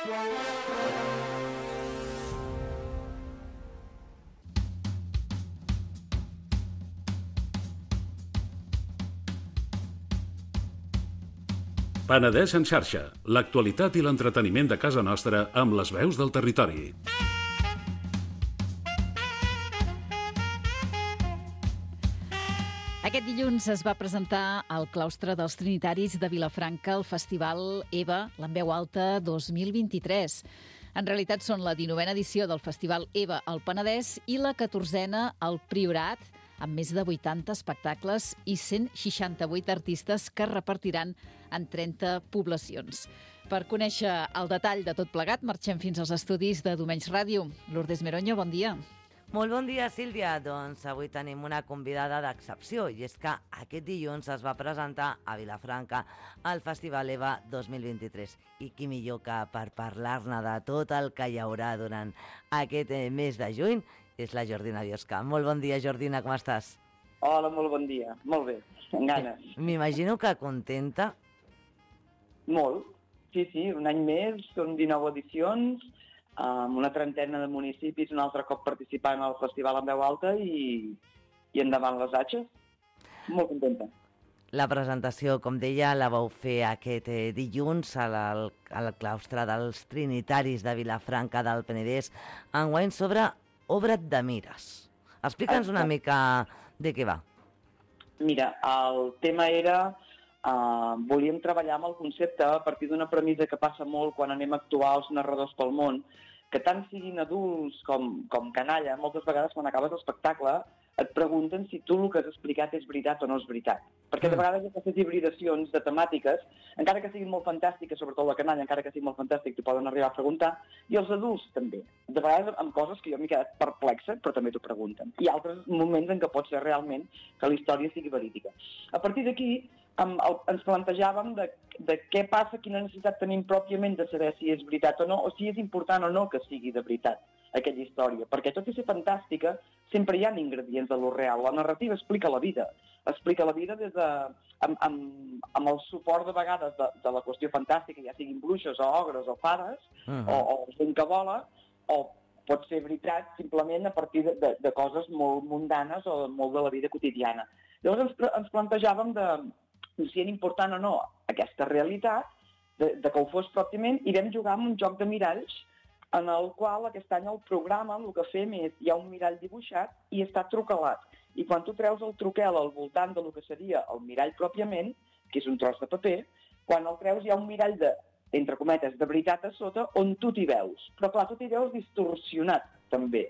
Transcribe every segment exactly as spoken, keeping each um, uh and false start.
Penedès en xarxa, l'actualitat i l'entreteniment de casa nostra amb les veus del territori. Aquest dilluns es va presentar al claustre dels Trinitaris de Vilafranca el Festival EVA, l'En Veu Alta dos mil vint-i-tres. En realitat són la dinovena edició del Festival EVA al Penedès i la catorzena al Priorat, amb més de vuitanta espectacles i cent seixanta-vuit artistes que es repartiran en trenta poblacions. Per conèixer el detall de tot plegat, marxem fins als estudis de Domenys Ràdio. Lourdes Meroño, bon dia. Molt bon dia, Sílvia. Doncs avui tenim una convidada d'excepció i és que aquest dilluns es va presentar a Vilafranca el Festival EVA dos mil vint-i-tres. I qui millor que per parlar-ne de tot el que hi haurà durant aquest mes de juny és la Jordina Biosca. Molt bon dia, Jordina, com estàs? Hola, molt bon dia. Molt bé, amb ganes. M'imagino que contenta. Molt. Sí, sí, un any més, són dinou edicions, amb una trentena de municipis un altre cop participant al Festival en Veu Alta i, i endavant les atxes. Molt contenta. La presentació, com deia, la vau fer aquest eh, dilluns al, al claustre dels Trinitaris de Vilafranca del Penedès, enguany sobre Obre't de mires. Explica'ns una mica de què va. Mira, el tema era... Uh, volíem treballar amb el concepte a partir d'una premissa que passa molt quan anem a actuar els narradors pel món, que tant siguin adults com, com canalla, moltes vegades quan acabes l'espectacle et pregunten si tu el que has explicat és veritat o no és veritat. Perquè de vegades aquestes hibridacions de temàtiques, encara que siguin molt fantàstiques, sobretot la canalla, encara que sigui molt fantàstic, t'ho poden arribar a preguntar, i els adults també. De vegades amb coses que jo m'he quedat perplexa, però també t'ho pregunten. I altres moments en què pot ser realment que la història sigui verídica. A partir d'aquí, amb el, ens plantejàvem de, de què passa, quina necessitat tenim pròpiament de saber si és veritat o no, o si és important o no que sigui de veritat aquella història. Perquè tot i ser fantàstica, sempre hi ha ingredients de lo real. La narrativa explica la vida. Explica la vida des de, amb, amb, amb el suport de vegades de, de la qüestió fantàstica, ja siguin bruixes o ogres o fades, uh-huh. o, o gent que vola, o pot ser veritat simplement a partir de, de, de coses molt mundanes o molt de la vida quotidiana. Llavors ens, ens plantejàvem de si era important o no aquesta realitat, de, de que ho fos pròpiament, i vam jugar amb un joc de miralls en el qual aquest any el programa el que fem és, hi ha un mirall dibuixat i està truquelat. I quan tu treus el truquel al voltant del que seria el mirall pròpiament, que és un tros de paper, quan el treus hi ha un mirall de, entre cometes, de veritat a sota, on tu t'hi veus. Però clar, tu t'hi veus distorsionat, també.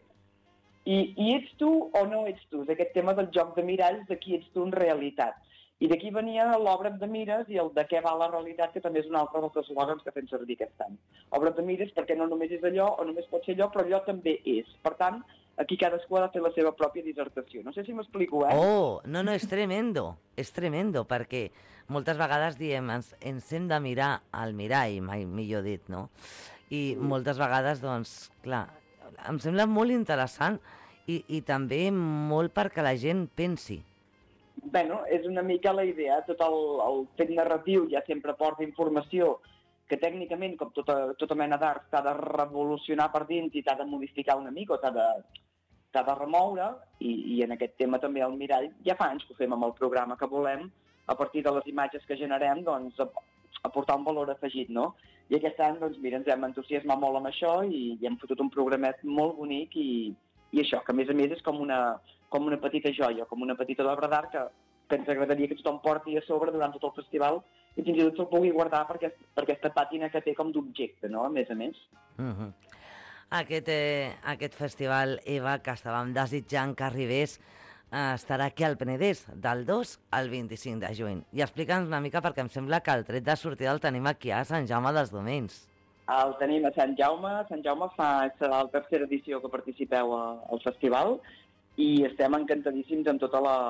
I, I ets tu o no ets tu? És aquest tema del joc de miralls, de qui ets tu en realitat. I d'aquí venia l'Obre't de mires i el de què va la realitat, que també és un altre dels eslògans que fem servir aquest any. Obre't de mires perquè no només és allò o només pot ser allò, però allò també és. Per tant, aquí cadascú ha de fer la seva pròpia dissertació. No sé si m'explico, eh? Oh, no, no, és tremendo, és tremendo, perquè moltes vegades diem, ens, ens hem de mirar al mirall, mai millor dit, no? I moltes vegades, doncs, clar, em sembla molt interessant i, i també molt perquè la gent pensi. Bueno, és una mica la idea. Tot el, el fet narratiu ja sempre porta informació que tècnicament, com tota, tota mena d'art, t'ha de revolucionar per dins i t'ha de modificar una mica o t'ha de, t'ha de remoure, i, i en aquest tema també el mirall, ja fa anys que ho fem amb el programa, que volem, a partir de les imatges que generem, doncs, aportar un valor afegit, no? I aquest any, doncs, mira, ens hem entusiasmat molt amb això i, i hem fotut un programet molt bonic i, i això, que a més a més és com una... com una petita joia, com una petita obra d'art que, que ens agradaria que tothom porti a sobre durant tot el festival i fins i tot se'l pugui guardar per, aquest, per aquesta pàtina que té com d'objecte, no?, a més a més. Uh-huh. Aquest, eh, aquest festival EVA que estàvem desitjant que arribés eh, estarà aquí al Penedès del dos al vint-i-cinc de juny. I explica'ns una mica perquè em sembla que el tret de sortida el tenim aquí a Sant Jaume dels Domenys. El tenim a Sant Jaume. Sant Jaume fa, serà la tercera edició que participeu a, al festival i estem encantadíssims amb tota la,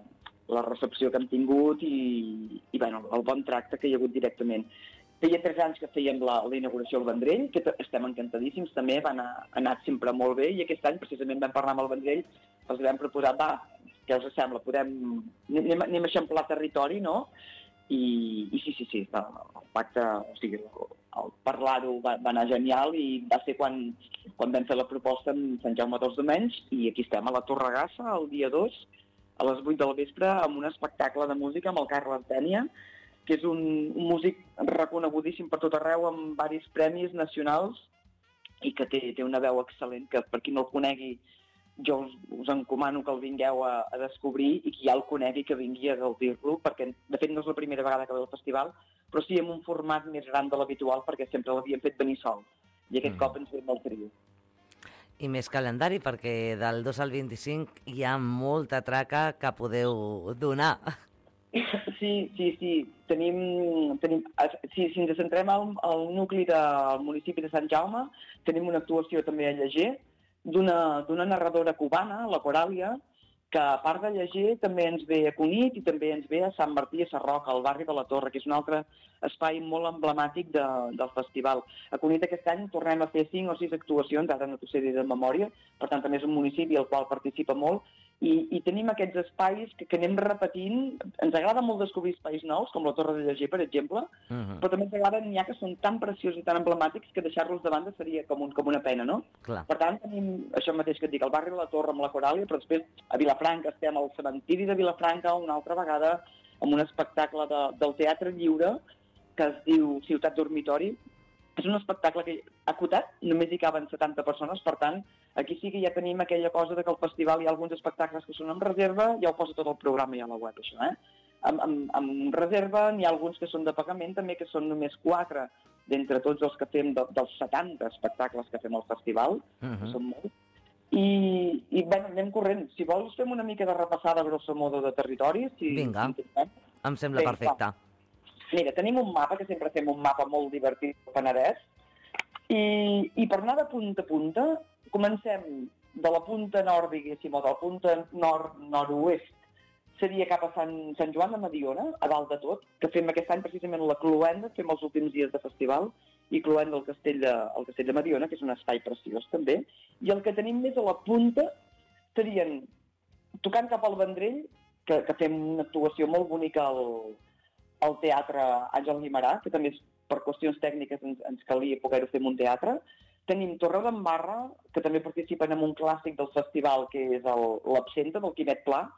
la recepció que hem tingut i, i bueno, el bon tracte que hi ha hagut directament. Feia tres anys que fèiem la, la inauguració al Vendrell, que estem encantadíssims també, va anar, ha anat sempre molt bé, i aquest any precisament vam parlar amb el Vendrell, els vam proposar, va, què us sembla, podem, anem, anem a eixamplar territori, no? i, i sí, sí, sí, el pacte, o sigui, el, el parlar-ho va, va anar genial i va ser quan, quan vam fer la proposta amb Sant Jaume dels Domenys i aquí estem a la Torregassa el dia dos a les vuit del vespre amb un espectacle de música amb el Carles Dènia, que és un, un músic reconegudíssim per tot arreu amb diversos premis nacionals i que té, té una veu excel·lent, que per qui no el conegui jo us, us encomano que el vingueu a, a descobrir i qui ja el conegui que vingui a gaudir-lo, perquè de fet no és la primera vegada que ve al festival, però sí en un format més gran de l'habitual perquè sempre l'havíem fet venir sol i aquest mm. cop ens ve molt trio. I més calendari, perquè del dos al vint-i-cinc hi ha molta traca que podeu donar. Sí, sí, sí. Tenim, tenim, si, si ens centrem al, al nucli del municipi de Sant Jaume, tenim una actuació també a Lleger, d'una d'una narradora cubana, la Coràlia, que a part de Lleger també ens ve a Cunit i també ens ve a Sant Martí a Sarroca, al barri de la Torre, que és un altre espai molt emblemàtic de, del festival. A Cunit aquest any tornem a fer cinc o sis actuacions, ara no t'ho sé dir de memòria, per tant també és un municipi al qual participa molt, i, i tenim aquests espais que, que anem repetint. Ens agrada molt descobrir espais nous, com la Torre de Lleger, per exemple, uh -huh. però també ens agrada n'hi ha que són tan preciosos i tan emblemàtics que deixar-los de banda seria com, un, com una pena, no? Clar. Per tant, tenim això mateix que et dic, el barri de la Torre amb la Coràlia, però després a Vilafranca estem al cementiri de Vilafranca una altra vegada amb un espectacle de, del Teatre Lliure que es diu Ciutat Dormitori. És un espectacle que acotat, només hi caben setanta persones, per tant, aquí sí que ja tenim aquella cosa de que al festival hi ha alguns espectacles que són amb reserva, ja ho posa tot el programa ja a la web, això, eh? Amb, amb, amb reserva, n'hi ha alguns que són de pagament, també que són només quatre d'entre tots els que fem de, dels setanta espectacles que fem al festival, uh-huh. que són molts. I, i bé, anem corrent. Si vols fem una mica de repassada grosso modo de territori. Si, Vinga, si em sembla Vinga. perfecte. Mira, tenim un mapa, que sempre fem un mapa molt divertit al Penedès, i, i per anar de punta a punta, comencem de la punta nord, diguéssim, o de la punta nord-nord-oest, seria cap a Sant, Sant Joan de Mediona, a dalt de tot, que fem aquest any precisament la cloenda, fem els últims dies de festival, i cloenda al castell de, al castell de Mediona, que és un espai preciós també, i el que tenim més a la punta serien, tocant cap al Vendrell, que, que fem una actuació molt bonica al al Teatre Àngel Guimerà, que també és, per qüestions tècniques ens, ens calia poder-ho fer en un teatre. Tenim Torredembarra, que també participen en un clàssic del festival, que és l'Absenta, del Quimet Pla,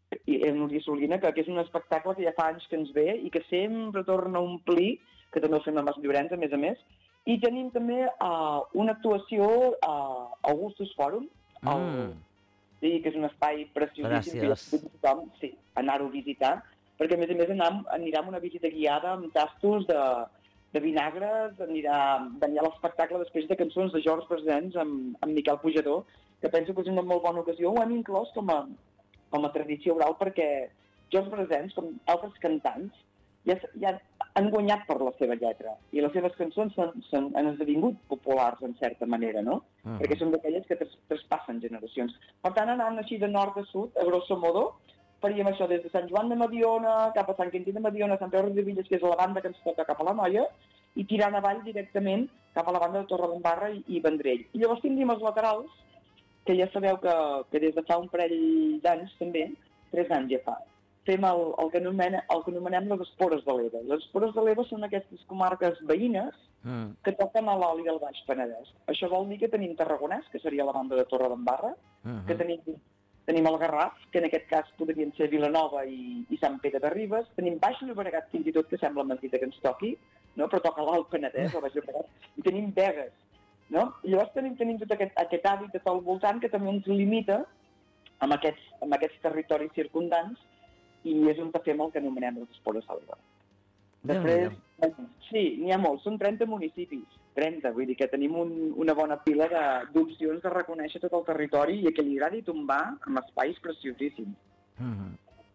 i en Núria Solina, que, que és un espectacle que ja fa anys que ens ve i que sempre torna a omplir, que també el fem a Mas Llorenç, a més a més. I tenim també uh, una actuació a uh, Augustus Fòrum, el, mm. sí, que és un espai preciosíssim. Gràcies. Tothom, sí, anar-ho a visitar, perquè a més a més anam, anirà amb una visita guiada amb tastos de, de vinagres, anirà, anirà l'espectacle després de cançons de George Brassens amb, amb Miquel Pujador, que penso que és una molt bona ocasió. Ho hem inclòs com a, com a tradició oral perquè George Brassens, com altres cantants, ja, ja han guanyat per la seva lletra i les seves cançons són, són, han esdevingut populars en certa manera, no? Uh-huh. Perquè són d'aquelles que tras, traspassen generacions. Per tant, anant així de nord a sud, a grosso modo, faríem això des de Sant Joan de Mediona, cap a Sant Quintí de Mediona, Sant Pere de Villes, que és la banda que ens toca cap a la Noia, i tirant avall directament cap a la banda de Torredembarra i, i Vendrell. I llavors tindríem els laterals, que ja sabeu que, que des de fa un parell d'anys també, tres anys ja fa, fem el, el, que, anomena, el que anomenem les espores de l'Ebre. Les espores de l'Ebre són aquestes comarques veïnes mm. que toquen a l'Oli del Baix Penedès. Això vol dir que tenim Tarragonès, que seria la banda de Torredembarra, mm-hmm. que tenim... Tenim el Garraf, que en aquest cas podrien ser Vilanova i, i Sant Pere de Ribes. Tenim Baix Llobregat, fins i tot, que sembla mentida que ens toqui, no? Però toca l'Alt Penedès, el Baix Llobregat. I tenim Begues, no? I llavors tenim, tenim tot aquest, aquest hàbitat al voltant que també ens limita amb aquests, amb aquests territoris circundants i és on fem el que anomenem les espores de l'Ebre. Després, sí, n'hi ha molts, són trenta municipis. trenta, vull dir que tenim un, una bona pila d'opcions de, de reconèixer tot el territori i que li agradi tombar amb espais preciosíssims. Mm-hmm.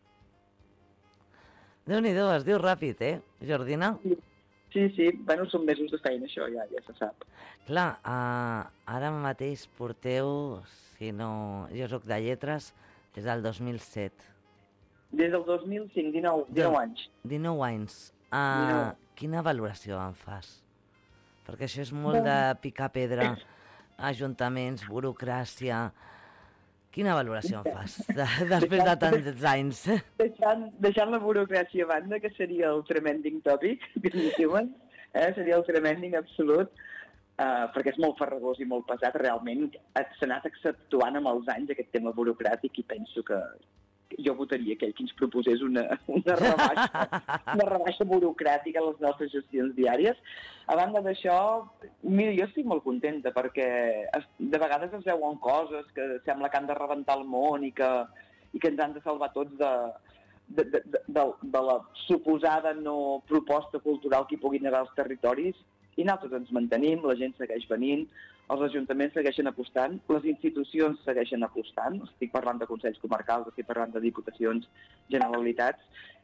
Déu-n'hi-do, es diu ràpid, eh, Jordina? Sí, sí, sí. Bueno, són mesos de feina, això, ja, ja se sap. Clar, uh, ara mateix porteu, si no... Jo soc de lletres, és del dos mil set. Des del dos mil cinc, dinou, dinou anys. dinou anys. Uh, dinou. Quina valoració en fas? Perquè això és molt de picar pedra, ajuntaments, burocràcia... Quina valoració en fas de, després de tants anys? Deixant, deixant la burocràcia a banda, que seria el tremending topic, que en diuen, eh? Seria el tremending absolut, eh, perquè és molt farragós i molt pesat, realment s'ha anat accentuant amb els anys aquest tema burocràtic i penso que jo votaria aquell que ens proposés una, una, rebaixa, una rebaixa burocràtica a les nostres gestions diàries. A banda d'això, mira, jo estic molt contenta perquè es, de vegades es veuen coses que sembla que han de rebentar el món i que, i que ens han de salvar tots de, de, de, de, de, de la suposada no proposta cultural que hi puguin haver als territoris, i nosaltres ens mantenim, la gent segueix venint, els ajuntaments segueixen apostant, les institucions segueixen apostant, estic parlant de consells comarcals, estic parlant de diputacions, generalitats,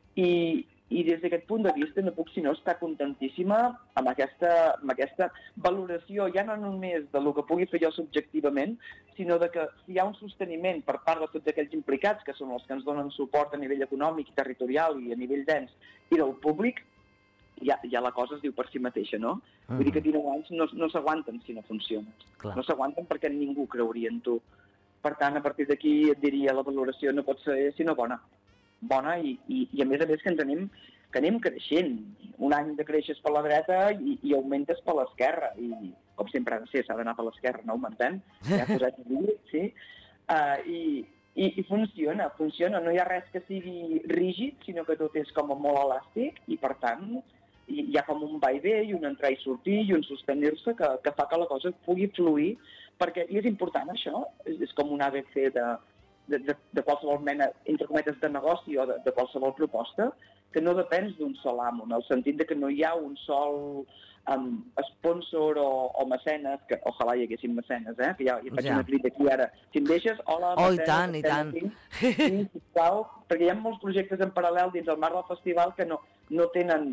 i, i des d'aquest punt de vista no puc sinó estar contentíssima amb aquesta, amb aquesta valoració, ja no només de lo que pugui fer jo subjectivament, sinó de que si hi ha un sosteniment per part de tots aquells implicats, que són els que ens donen suport a nivell econòmic, territorial i a nivell d'ens, i del públic, Ja, ja la cosa es diu per si mateixa, no? Uh-huh. Vull dir que dinou anys no, no s'aguanten si no funciona. Clar. No s'aguanten perquè ningú creuria en tu. Per tant, a partir d'aquí et diria la valoració no pot ser sinó bona. Bona i, i, i a més a més que ens anem, que anem creixent. Un any de creixes per la dreta i, i augmentes per l'esquerra. I com sempre ha de ser, s'ha d'anar per l'esquerra, no augmentem. Ja posat a dir, sí. Uh, i, i, I funciona, funciona. No hi ha res que sigui rígid, sinó que tot és com molt elàstic i, per tant, hi ha com un va i ve i un entrar i sortir i un sostenir-se que, que fa que la cosa pugui fluir, perquè i és important això, és, és com un A B C de, de, de, de qualsevol mena, entre cometes, de negoci o de, de qualsevol proposta, que no depens d'un sol amo, en el sentit de que no hi ha un sol um, sponsor o, o mecenes, que ojalà hi haguessin mecenes, eh? Que ja, ja faig ja. una crida aquí ara. Si em deixes, hola, oh, mecenes. I tant, i tant. Sí, sisplau, perquè hi ha molts projectes en paral·lel dins el marc del festival que no, no tenen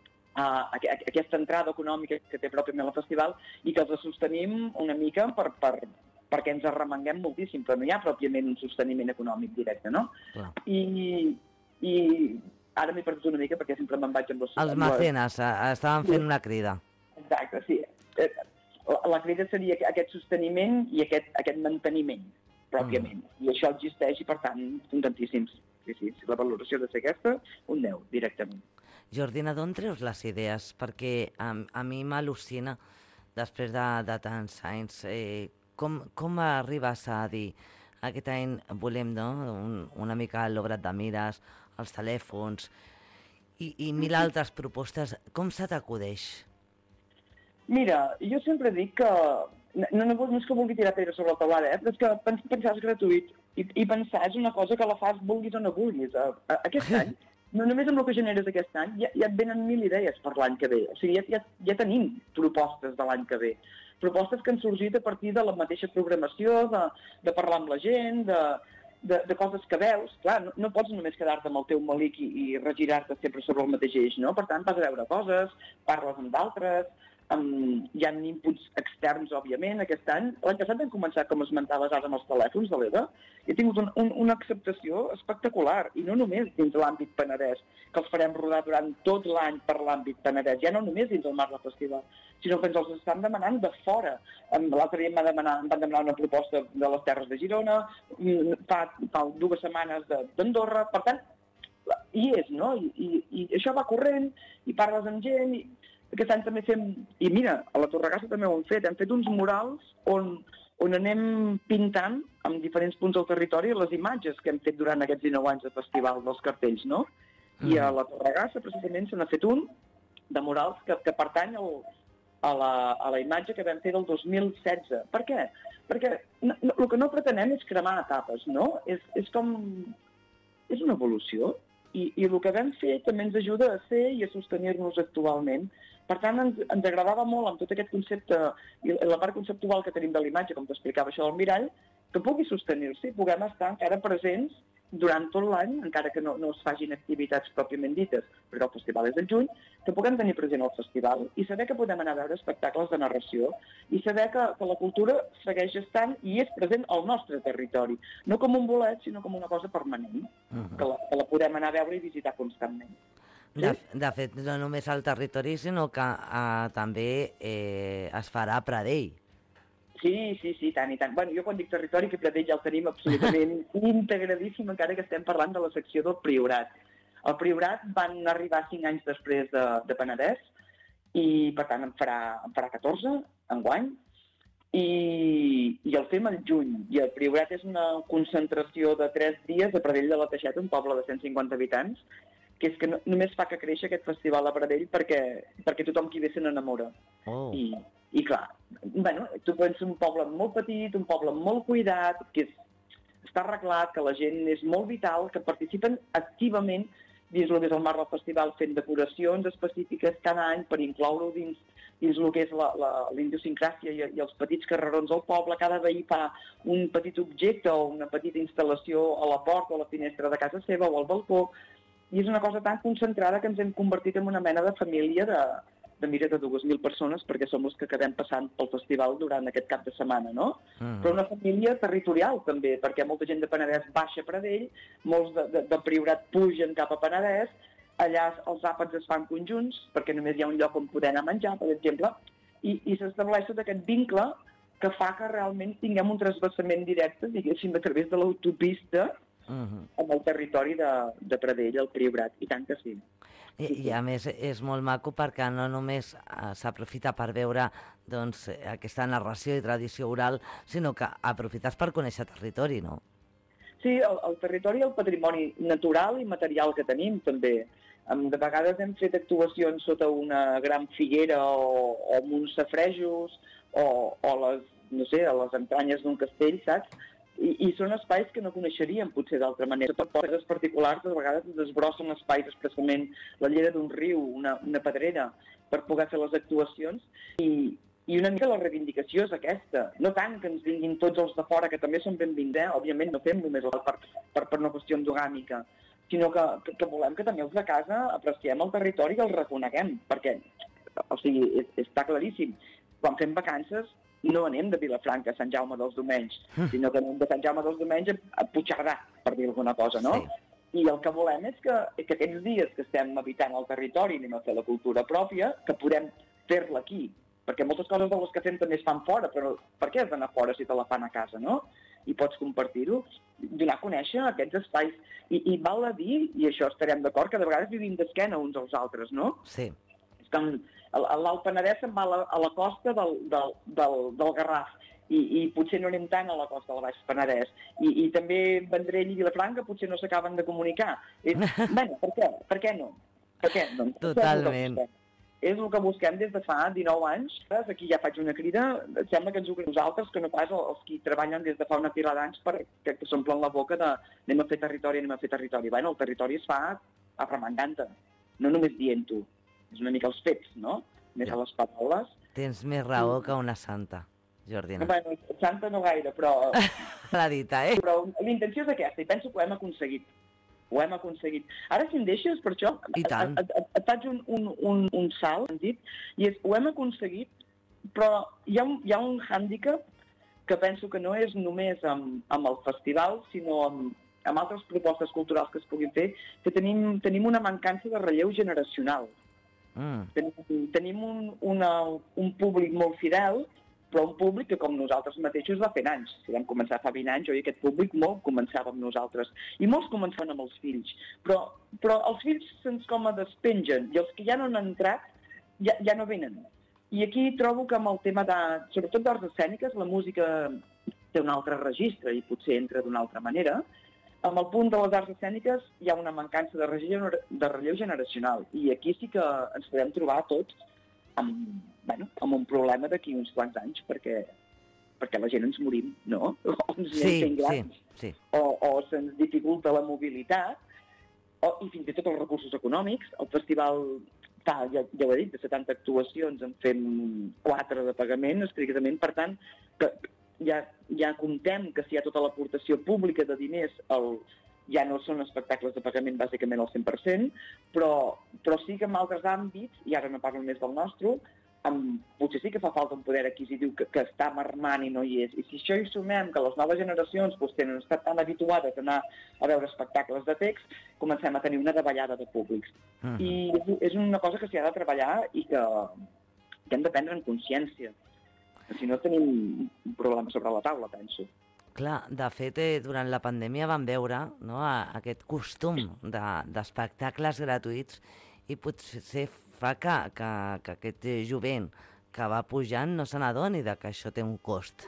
Uh, aquesta entrada econòmica que té pròpiament el festival i que els sostenim una mica per, per, perquè ens arremanguem moltíssim, però no hi ha pròpiament un sosteniment econòmic directe, no? Clar. I, i ara m'he perdut una mica perquè sempre me'n vaig amb els... Els mecenes, estaven fent una crida. Exacte, sí. La, la crida seria aquest sosteniment i aquest, aquest manteniment, pròpiament. Mm. I això existeix i, per tant, contentíssims. Sí, sí, si la valoració de ser aquesta, un deu, directament. Jordina, d'on treus les idees? Perquè a, a mi m'al·lucina, després de, de tants anys, eh, com, com arribes a dir aquest any volem, no?, un, una mica l'obrat de mires, els telèfons i, i mil altres propostes. Com se t'acudeix? Mira, jo sempre dic que no, no, no és que vulgui tirar pedra sobre la taulada, eh? Però és que pensar és gratuït i, i pensar és una cosa que la fas vulguis o no vulguis. Aquest any no només amb el que generes aquest any, ja, ja et venen mil idees per l'any que ve. O sigui, ja, ja, ja tenim propostes de l'any que ve. Propostes que han sorgit a partir de la mateixa programació, de, de parlar amb la gent, de, de, de coses que veus. Clar, no, no pots només quedar-te amb el teu malic i, i regirar-te sempre sobre el mateix eix, no? Per tant, vas a veure coses, parles amb d'altres, Um, hi ha inputs externs, òbviament, aquest any. L'any passat vam començar, com esmentaves ara, amb els telèfons de l'E V A. He tingut un, un, una acceptació espectacular, i no només dins l'àmbit Penedès, que els farem rodar durant tot l'any per l'àmbit Penedès, ja no només dins el marc del festival, sinó que ens els estan demanant de fora. L'altre dia em, va demanar, em van demanar una proposta de les Terres de Girona, fa, fa dues setmanes d'Andorra, per tant, hi és, no? I, i, i això va corrent, i parles amb gent, i aquest any també fem, i mira, a la Torregassa també ho hem fet, hem fet uns murals on, on anem pintant en diferents punts del territori les imatges que hem fet durant aquests dinou anys de festival dels cartells, no? Mm. I a la Torregassa precisament se n'ha fet un de murals que, que pertany al, a, la, a la imatge que vam fer del dos mil setze. Per què? Perquè no, no, el que no pretenem és cremar etapes, no? És, és com... és una evolució. I, i el que vam fer també ens ajuda a ser i a sostenir-nos actualment. Per tant, ens, ens agradava molt amb tot aquest concepte i la part conceptual que tenim de l'imatge, com t'explicava això del mirall, que pugui sostenir-se i puguem estar encara presents durant tot l'any, encara que no, no es fagin activitats pròpiament dites, perquè el festival és en juny, que puguem tenir present el festival i saber que podem anar a veure espectacles de narració i saber que, que la cultura segueix estant i és present al nostre territori, no com un bolet, sinó com una cosa permanent, uh-huh. que, la, que la podem anar a veure i visitar constantment. De, de fet, no només al territori, sinó que uh, també eh, es farà a Pradell. Sí, sí, sí, tant i tant. Bueno, jo quan dic territori, que Pradell ja el tenim absolutament integradíssim, encara que estem parlant de la secció del Priorat. El Priorat van arribar cinc anys després de, de Penedès, i per tant en farà, en farà catorze, enguany, i, i el fem al juny. I el Priorat és una concentració de tres dies a Pradell de la Teixeta, un poble de cent cinquanta habitants, que és que no, només fa que créixer aquest festival a Pradell perquè, perquè tothom qui ve se n'enamora. Oh. I, I clar, bueno, tu penses un poble molt petit, un poble molt cuidat, que és, està arreglat, que la gent és molt vital, que participen activament dins el que és el marc del festival, fent decoracions específiques cada any per incloure-ho dins, dins el que és la, la, la idiosincràsia i, i els petits carrerons del poble. Cada veí fa un petit objecte o una petita instal·lació a la porta o a la finestra de casa seva o al balcó, i és una cosa tan concentrada que ens hem convertit en una mena de família de, de mira, de dues mil persones, perquè som els que quedem passant pel festival durant aquest cap de setmana, no? Uh-huh. Però una família territorial, també, perquè molta gent de Penedès baixa a Pradell, molts de, de, de Priorat pugen cap a Penedès, allà els àpats es fan conjunts, perquè només hi ha un lloc on poder anar a menjar, per exemple, i, i s'estableix tot aquest vincle que fa que realment tinguem un transversament directe, diguéssim, a través de l'autopista, Uh-huh. amb el territori de, de Pradell, el Priorat, i tant que sí. I, i a més és molt maco perquè no només uh, s'aprofita per veure doncs, aquesta narració i tradició oral, sinó que aprofites per conèixer territori, no? Sí, el, el territori i el patrimoni natural i material que tenim, també. De vegades hem fet actuacions sota una gran figuera o, o amb uns safrejos o, o les, no sé, a les entranyes d'un castell, saps? I, i són espais que no coneixeríem, potser d'altra manera. Per coses particulars, de vegades es desbrossen espais expressament, la llera d'un riu, una, una pedrera, per poder fer les actuacions. I, I una mica la reivindicació és aquesta. No tant que ens vinguin tots els de fora, que també són benvinguts, eh? Òbviament no fem només per, per, per una qüestió endogàmica, sinó que, que, que volem que també els de casa apreciem el territori i el reconeguem, perquè, o sigui, és, està claríssim. Quan fem vacances, no anem de Vilafranca a Sant Jaume dels Domenys, sinó que anem de Sant Jaume dels Domenys a Puigcerdà, per dir alguna cosa, no? Sí. I el que volem és que, que aquests dies que estem habitant el territori, anem a fer la cultura pròpia, que podem fer-la aquí. Perquè moltes coses de les que fem també es fan fora, però per què has d'anar fora si te la fan a casa, no? I pots compartir-ho, donar a conèixer aquests espais. I, i val a dir, i això estarem d'acord, que de vegades vivim d'esquena uns als altres, no? Sí. És que l'Alt Penedès se'n va a la, a la costa del, del, del, del Garraf i, i potser no anem tant a la costa del Baix Penedès. I, i també Vendrell i Vilafranca potser no s'acaben de comunicar. I, bueno, per què? Per què no? Per què? Doncs, totalment. És el que busquem des de fa dinou anys. Aquí ja faig una crida. Sembla que ens ho creiem nosaltres, que no pas els qui treballen des de fa una pila d'anys que, que s'omplen la boca de anem a fer territori, anem a fer territori. Bueno, el territori es fa arremangant-te, no només dient-ho. És una mica els fets, no? Més a les paraules. Tens més raó que una santa, Jordina. Bueno, santa no gaire, però... L'ha dita, eh? Però l'intenció és aquesta, i penso que ho hem aconseguit. Ho hem aconseguit. Ara, si em deixes, per això, I tant. Et, et, et faig un, un, un, un salt, hem dit, i és, ho hem aconseguit, però hi ha un, hi ha un hàndicap que penso que no és només amb, amb el festival, sinó amb, amb altres propostes culturals que es puguin fer, que tenim, tenim una mancança de relleu generacional. Mm. Tenim, tenim un, una, un públic molt fidel, però un públic que com nosaltres mateixos va fent anys. Si vam començar fa vint anys, oi, aquest públic molt començava amb nosaltres. I molts començaven amb els fills. Però, però els fills se'ns com a despengen, i els que ja no han entrat ja, ja no venen. I aquí trobo que amb el tema de, sobretot d'arts escèniques, la música té un altre registre i potser entra d'una altra manera. Amb el punt de les arts escèniques hi ha una mancança de relleu, de relleu generacional, i aquí sí que ens podem trobar tots amb, bueno, amb un problema d'aquí uns quants anys, perquè, perquè la gent ens morim, no? O ens anem fent grans, sí, sí. o, o se'ns dificulta la mobilitat, o, i fins i tot els recursos econòmics. El festival fa, ja, ja ho he dit, de setanta actuacions, en fem quatre de pagament, estrictament, per tant, que Ja, ja comptem que si hi ha tota l'aportació pública de diners, el, ja no són espectacles de pagament bàsicament al cent per cent, però, però sí que en altres àmbits, i ara no parlo més del nostre, amb, potser sí que fa falta un poder adquisitiu que, que està marmant i no hi és. I si això hi sumem que les noves generacions doncs, tenen estat tan habituades a anar a veure espectacles de text, comencem a tenir una davallada de públics. Uh-huh. I és una cosa que s'hi ha de treballar i que, que hem de prendre en consciència. Si no, tenim un problema sobre la taula, penso. Clar, de fet, eh, durant la pandèmia vam veure, no, aquest costum de, d'espectacles gratuïts i potser fa que, que, que aquest jovent que va pujant no se n'adoni de que això té un cost.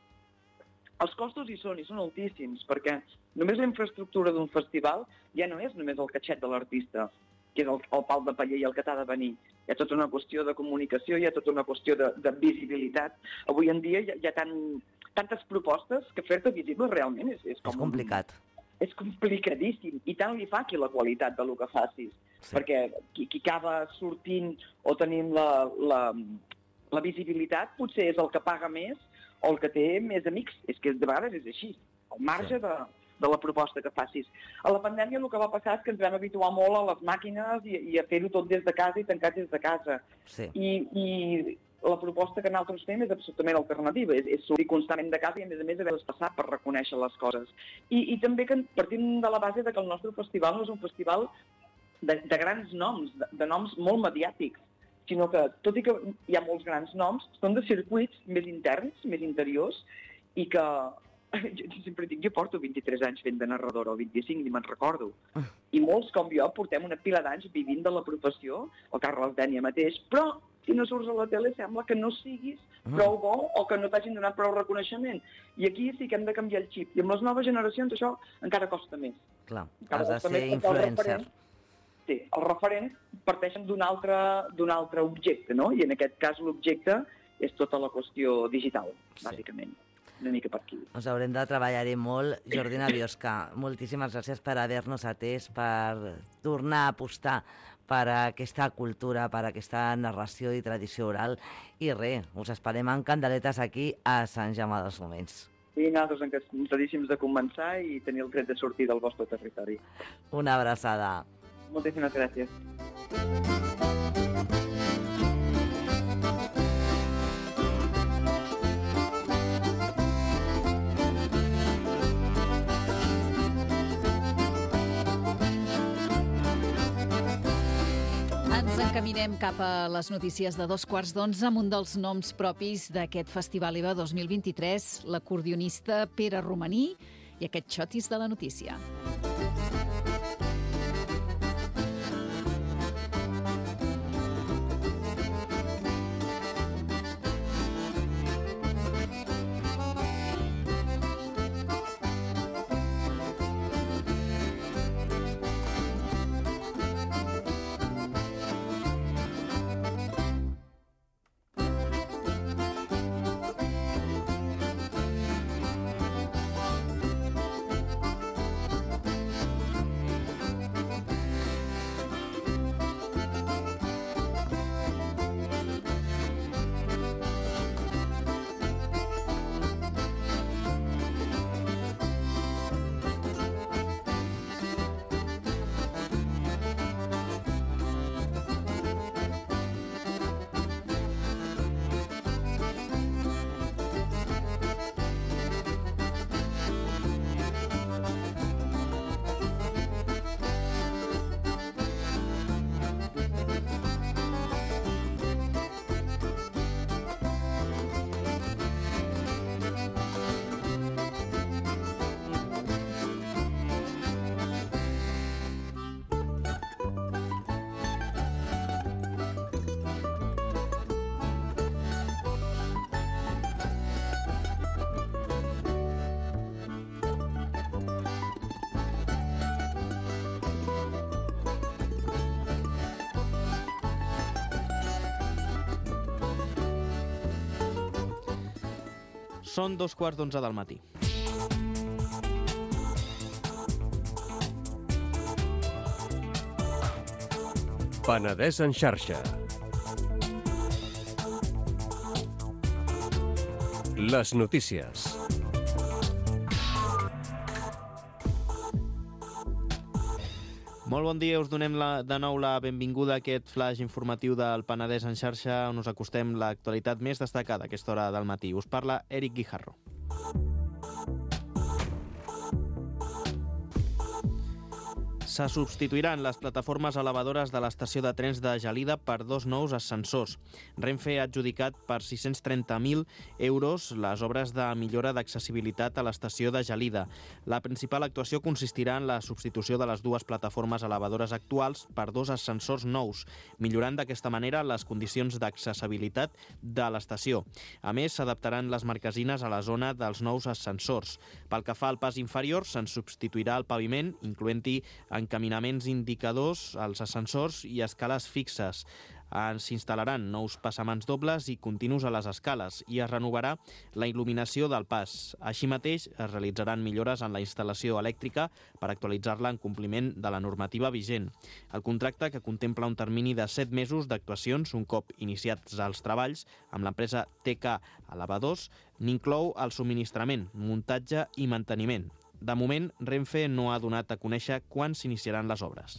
Els costos hi són, i són altíssims, perquè només la infraestructura d'un festival ja no és només el catxet de l'artista, que és el, el pal de paller i el que t'ha de venir. Hi ha tota una qüestió de comunicació, hi ha tota una qüestió de, de visibilitat. Avui en dia hi ha, hi ha tan, tantes propostes que fer-te visible realment és, és, com és complicat. Un, és complicadíssim, i tant li fa aquí la qualitat del que facis, sí. Perquè qui, qui acaba sortint o tenim la, la, la visibilitat potser és el que paga més o el que té més amics. És que de vegades és així, al marge sí. de, de la proposta que facis. A la pandèmia el que va passar és que ens vam habituar molt a les màquines i, i a fer-ho tot des de casa i tancat des de casa. Sí. I, I la proposta que nosaltres fem és absolutament alternativa, és, és sortir constantment de casa i a més a més haver d'espassar per reconèixer les coses. I, i també que partim de la base de que el nostre festival no és un festival de, de grans noms, de, de noms molt mediàtics, sinó que, tot i que hi ha molts grans noms, són de circuits més interns, més interiors, i que, jo sempre dic, jo porto vint-i-tres anys fent de narradora, o vint-i-cinc, ni me'n recordo. I molts, com jo, portem una pila d'anys vivint de la professió, el Carles Dènia mateix, però si no surts a la tele sembla que no siguis prou bo o que no t'hagin donat prou reconeixement. I aquí sí que hem de canviar el xip. I amb les noves generacions això encara costa més. Clar, encara has de ser influencer. Sí, els referents parteixen d'un altre, d'un altre objecte, no? I en aquest cas l'objecte és tota la qüestió digital, bàsicament. Sí. Una mica per aquí. Us haurem de treballar-hi molt. Jordina Biosca, moltíssimes gràcies per haver-nos atès, per tornar a apostar per aquesta cultura, per aquesta narració i tradició oral. I res, us esperem amb candeletes aquí a Sant Jaume dels Domenys. I nosaltres encantadíssims de començar i tenir el tret de sortir del vostre territori. Una abraçada. Moltíssimes gràcies. Ens encaminem cap a les notícies de dos quarts d'onze amb un dels noms propis d'aquest Festival EVA dos mil vint-i-tres, l'acordionista Pere Romaní i aquest xotis de la notícia. Són dos quarts d'onze del matí. Penedès en xarxa. Les notícies. Molt bon dia, us donem la, de nou la benvinguda a aquest flash informatiu del Penedès en xarxa, on us acostem l'actualitat més destacada a aquesta hora del matí. Us parla Eric Guijarro. Se substituiran les plataformes elevadores de l'estació de trens de Gelida per dos nous ascensors. Renfe ha adjudicat per sis-cents trenta mil euros les obres de millora d'accessibilitat a l'estació de Gelida. La principal actuació consistirà en la substitució de les dues plataformes elevadores actuals per dos ascensors nous, millorant d'aquesta manera les condicions d'accessibilitat de l'estació. A més, s'adaptaran les marquesines a la zona dels nous ascensors. Pel que fa al pas inferior, se'n substituirà el paviment, incloent-hi encaminaments indicadors, als ascensors i escales fixes. S'instal·laran nous passamans dobles i continus a les escales i es renovarà la il·luminació del pas. Així mateix, es realitzaran millores en la instal·lació elèctrica per actualitzar-la en compliment de la normativa vigent. El contracte, que contempla un termini de set mesos d'actuacions, un cop iniciats els treballs, amb l'empresa T K Elevadors, n'inclou el subministrament, muntatge i manteniment. De moment, Renfe no ha donat a conèixer quan s'iniciaran les obres.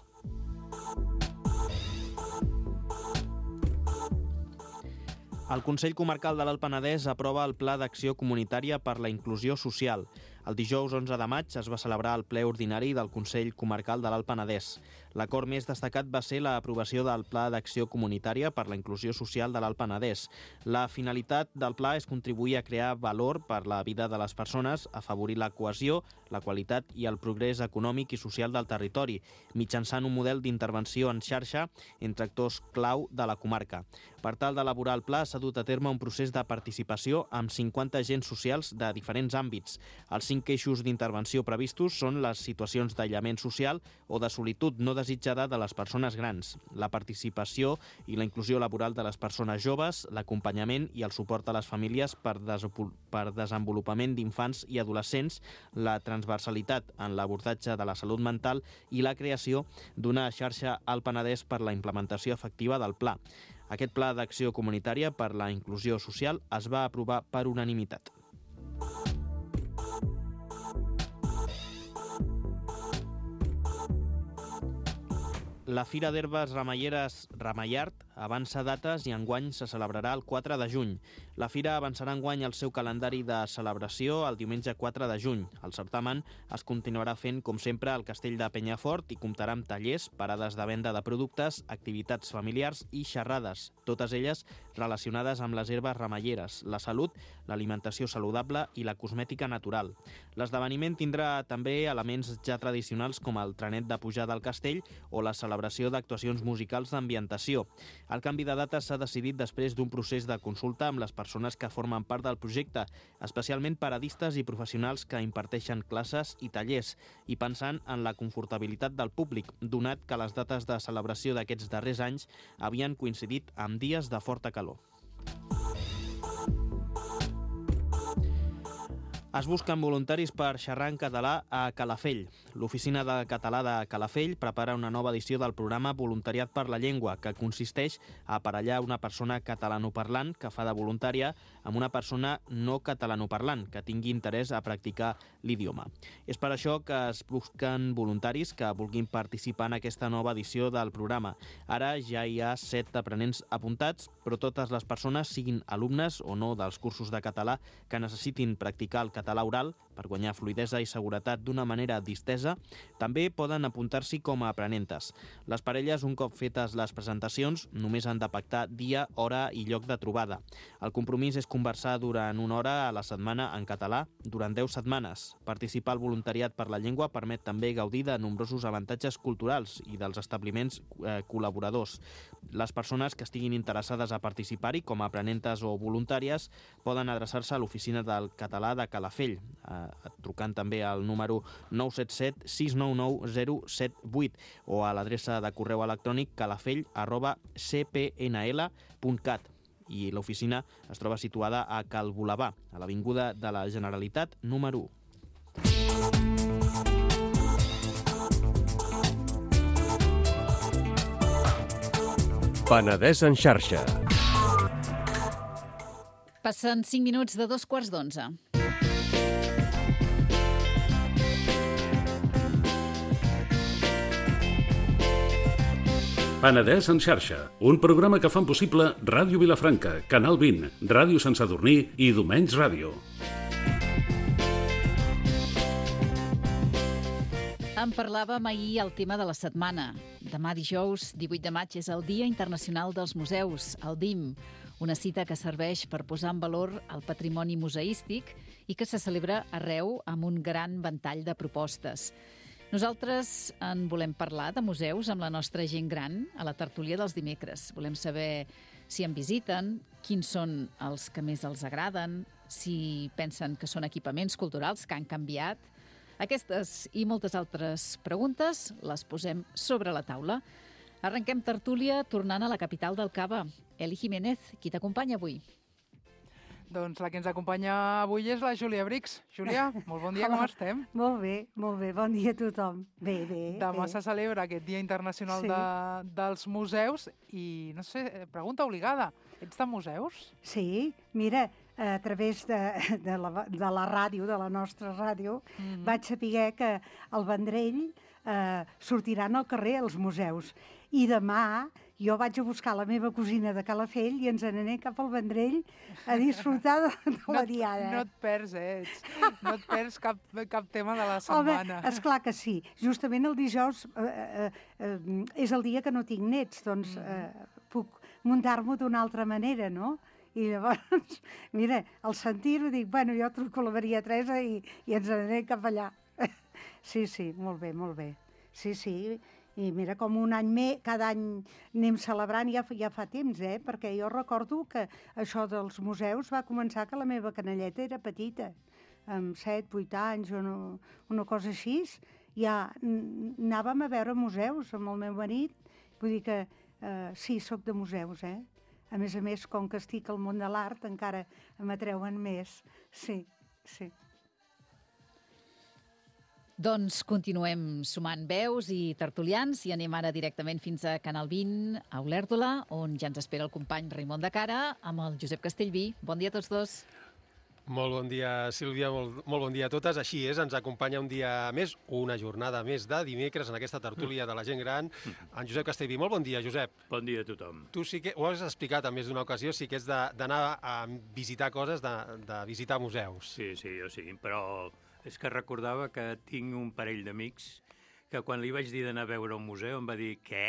El Consell Comarcal de l'Alt Penedès aprova el Pla d'Acció Comunitària per la Inclusió Social. El dijous onze de maig es va celebrar el ple ordinari del Consell Comarcal de l'Alt Penedès. L'acord més destacat va ser l'aprovació del Pla d'Acció Comunitària per la Inclusió Social de l'Alt Penedès. La finalitat del pla és contribuir a crear valor per la vida de les persones, afavorir la cohesió, la qualitat i el progrés econòmic i social del territori, mitjançant un model d'intervenció en xarxa entre actors clau de la comarca. Per tal d'elaborar el pla, s'ha dut a terme un procés de participació amb cinquanta agents socials de diferents àmbits. Els cinc eixos d'intervenció previstos són les situacions d'aïllament social o de solitud no desitjada de les persones grans, la participació i la inclusió laboral de les persones joves, l'acompanyament i el suport a les famílies per, des per desenvolupament d'infants i adolescents, la transversalitat en l'abordatge de la salut mental i la creació d'una xarxa al Penedès per la implementació efectiva del pla. Aquest pla d'acció comunitària per la inclusió social es va aprovar per unanimitat. La Fira d'Herbes Remeieres Remeiart avança dates i enguany se celebrarà el quatre de juny. La Fira avançarà enguany el seu calendari de celebració el diumenge quatre de juny. El certamen es continuarà fent, com sempre, al Castell de Penyafort i comptarà amb tallers, parades de venda de productes, activitats familiars i xerrades, totes elles relacionades amb les herbes remeieres, la salut, l'alimentació saludable i la cosmètica natural. L'esdeveniment tindrà també elements ja tradicionals com el trenet de pujada al castell o la celebració d'actuacions musicals d'ambientació. El canvi de data s'ha decidit després d'un procés de consulta amb les persones que formen part del projecte, especialment paradistes i professionals que imparteixen classes i tallers, i pensant en la confortabilitat del públic, donat que les dates de celebració d'aquests darrers anys havien coincidit amb dies de forta calor. Es busquen voluntaris per xerrar en català a Calafell. L'Oficina de Català de Calafell prepara una nova edició del programa Voluntariat per la Llengua, que consisteix a aparellar una persona catalanoparlant que fa de voluntària amb una persona no catalanoparlant que tingui interès a practicar l'idioma. És per això que es busquen voluntaris que vulguin participar en aquesta nova edició del programa. Ara ja hi ha set aprenents apuntats, però totes les persones, siguin alumnes o no dels cursos de català, que necessitin practicar el català oral per guanyar fluïdesa i seguretat d'una manera distesa, també poden apuntar-s'hi com a aprenentes. Les parelles, un cop fetes les presentacions, només han de pactar dia, hora i lloc de trobada. El compromís és conversar durant una hora a la setmana en català durant deu setmanes. Participar al voluntariat per la llengua permet també gaudir de nombrosos avantatges culturals i dels establiments eh, col·laboradors. Les persones que estiguin interessades a participar-hi com a aprenentes o voluntàries poden adreçar-se a l'Oficina del Català de Calafell, eh, trucant també al número nou set set sis nou nou zero set vuit o a l'adreça de correu electrònic calafell arroba c p n l punt cat. I l'oficina es troba situada a Cal Bolabà, a l'Avinguda de la Generalitat número u. Penedès en xarxa. Passen cinc minuts de dos quarts d'onze. Penedès en xarxa, un programa que fan possible Ràdio Vilafranca, Canal vint, Ràdio Sant Sadurní i Domenys Ràdio. En parlàvem ahir al tema de la setmana. Demà dijous, divuit de maig, és el Dia Internacional dels Museus, el D I M, una cita que serveix per posar en valor el patrimoni museístic i que se celebra arreu amb un gran ventall de propostes. Nosaltres en volem parlar de museus amb la nostra gent gran a la tertúlia dels dimecres. Volem saber si en visiten, quins són els que més els agraden, si pensen que són equipaments culturals que han canviat. Aquestes i moltes altres preguntes les posem sobre la taula. Arrenquem tertúlia tornant a la capital del Cava. Eli Jiménez, qui t'acompanya avui? Doncs la que ens acompanya avui és la Júlia Brix. Júlia, molt bon dia, com estem? Molt bé, molt bé, bon dia a tothom. Bé, bé. Demà bé. se celebra aquest Dia Internacional Sí. de, dels Museus i, no sé, pregunta obligada, ets de museus? Sí, mira, a través de, de, la, de la ràdio, de la nostra ràdio, mm-hmm. vaig saber que al Vendrell eh, sortiran al carrer els museus. I demà jo vaig a buscar la meva cosina de Calafell i ens n'anem cap al Vendrell a disfrutar de, de la diada. No et perds, eh? Ets, no et perds cap, cap tema de la Home, setmana. esclar que sí. Justament el dijous eh, eh, eh, és el dia que no tinc nets, doncs eh, puc muntar-m'ho d'una altra manera, no? I llavors, mira, al sentir-ho dic, bueno, jo truco la Maria Teresa i, i ens n'anem cap allà. Sí, sí, molt bé, molt bé. Sí, sí, i mira com un any més, cada any anem celebrant, ja, ja fa temps, eh? Perquè jo recordo que això dels museus va començar que la meva canelleta era petita, amb set, vuit anys o no, una cosa així. Ja anàvem a veure museus amb el meu marit, vull dir que eh, sí, sóc de museus, eh? A més a més, com que estic al món de l'art, encara m'atreuen més. Sí, sí. Doncs continuem sumant veus i tertulians i anem ara directament fins a Canal vint, a Olèrdola, on ja ens espera el company Raimon de Cara amb el Josep Castellví. Bon dia a tots dos. Molt bon dia, Sílvia, molt, molt bon dia a totes. Així és, ens acompanya un dia més, una jornada més de dimecres en aquesta tertúlia de la gent gran. En Josep Castellví. Molt bon dia, Josep. Bon dia a tothom. Tu sí que ho has explicat en més d'una ocasió, sí que és d'anar a visitar coses, de, de visitar museus. Sí, sí, jo sí, però és que recordava que tinc un parell d'amics que quan li vaig dir d'anar a veure un museu em va dir què?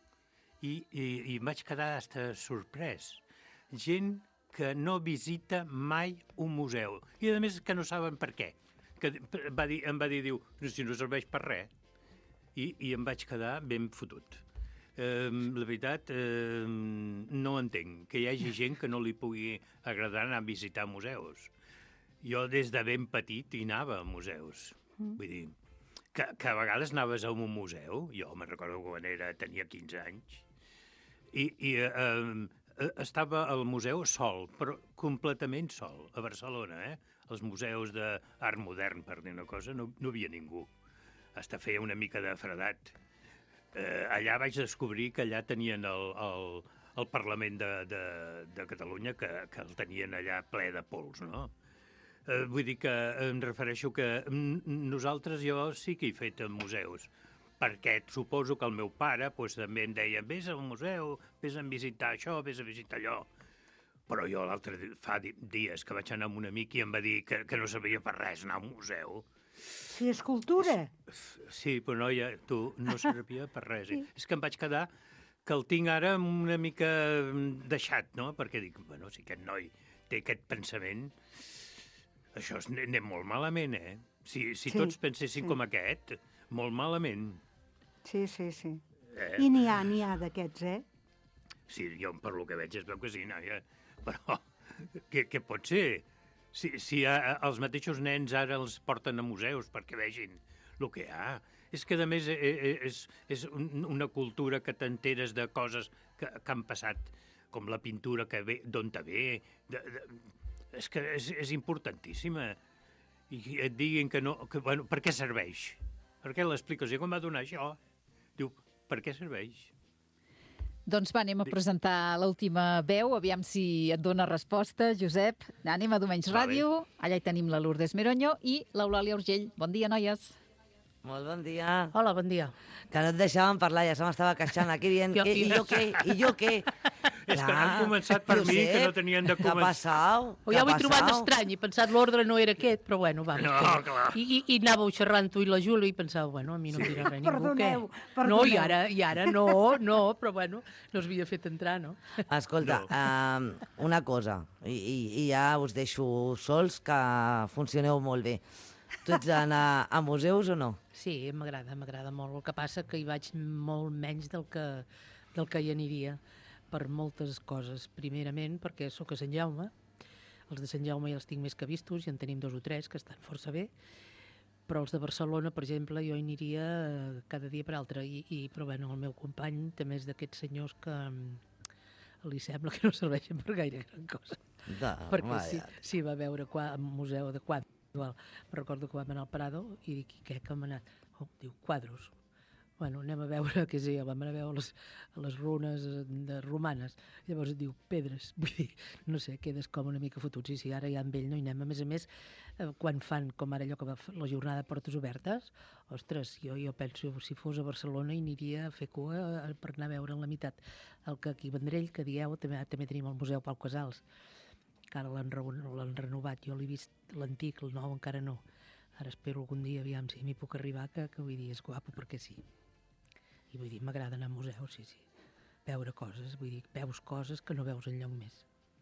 I, i, i em vaig quedar hasta sorprès. Gent que no visita mai un museu. I, a més, que no saben per què. Que va dir, em va dir, diu, si no serveix per res. I, i em vaig quedar ben fotut. Eh, la veritat, eh, no entenc que hi hagi gent que no li pugui agradar anar a visitar museus. Jo des de ben petit hi anava a museus. Vull dir, que, que a vegades anaves a un museu, jo me'n recordo quan era, tenia quinze anys, i, i eh, estava al museu sol, però completament sol, a Barcelona, eh? Els museus d'art modern, per dir una cosa, no, no havia ningú. Hasta feia una mica de fredat. Eh, allà vaig descobrir que allà tenien el, el, el Parlament de, de, de Catalunya, que, que el tenien allà ple de pols, no? Eh, vull dir que em refereixo que nosaltres, jo sí que he fet en museus, perquè suposo que el meu pare pues, també em deia vés al museu, vés a visitar això, vés a visitar allò. Però jo l'altre fa dies que vaig anar amb un amic i em va dir que, que no sabia per res anar a un museu. Sí, és cultura. Sí, però noia, tu no sabia per res. Sí. És que em vaig quedar que el tinc ara una mica deixat, no? Perquè dic, bueno, si aquest noi té aquest pensament, això anem molt malament, eh? Si, si Sí, tots pensessin sí. com aquest, molt malament. Sí, sí, sí. Eh? I n'hi ha, n'hi ha d'aquests, eh? Sí, jo per lo que veig es veu que sí, noia. Però què, què pot ser? Si, si a, els mateixos nens ara els porten a museus perquè vegin el que hi ha. És que, a més, és, és una cultura que t'enteres de coses que, que han passat, com la pintura que ve, d'on te ve. De, de, és que és, és importantíssima. I et diguin que no... Que, bueno, per què serveix? Per què l'explicació com va donar això? Diu, per què serveix? Doncs va, anem a presentar l'última veu, aviam si et dona resposta, Josep. Anem a Domenys Ràdio, allà hi tenim la Lourdes Meronyo i l'Eulàlia Urgell. Bon dia, noies. Molt bon dia. Hola, bon dia. Que no et deixàvem parlar, ja se m'estava queixant aquí dient Jo- què, i jo què, i jo què. És que han començat per mi, que no tenien de Què ha començar. passat? O ja ho he trobat estrany, he pensat l'ordre no era aquest, però bueno, va. No, clar. I, i, I anàveu xerrant tu i la Júlia i pensava, bueno, a mi no em dirà res ningú, Perdoneu, què? perdoneu. No, i ara, i ara no, no, però bueno, no us havia fet entrar, no? Escolta, No. um, una cosa, i, i, i ja us deixo sols, que funcioneu molt bé. Tu ets d'anar a museus o no? Sí, m'agrada, m'agrada molt. El que passa que hi vaig molt menys del que, del que hi aniria per moltes coses. Primerament, perquè sóc a Sant Jaume. Els de Sant Jaume ja els tinc més que vistos, i en tenim dos o tres que estan força bé. Però els de Barcelona, per exemple, jo hi aniria cada dia per altre. I, i, però bueno, el meu company també és d'aquests senyors que mm, li sembla que no serveixen per gaire gran cosa. Da, Perquè sí, sí, va veure qua, al museu de quadres. Igual, me recordo que vam anar al Prado i dic, i què, que hem anat? Oh, diu, quadros. Bueno, anem a veure, què sé, vam anar a veure les, les runes de romanes. Llavors diu, pedres. Vull dir, no sé, quedes com una mica fotuts. I si ara ja amb ell no hi anem. A més a més, eh, quan fan, com ara allò que va fer la jornada de portes obertes, ostres, jo, jo penso, si fos a Barcelona, hi aniria a fer cua eh, per anar a veure la meitat. El que aquí Vendrell, que dieu, també, també tenim el Museu Pau Casals, que ara l'han renovat. Jo l'he vist l'antic, el nou encara no. Ara espero algun dia, aviam si m'hi puc arribar, que, que vull dir, és guapo perquè sí. I vull dir, m'agrada anar a museus, sí, sí. Veure coses, vull dir, veus coses que no veus enlloc més.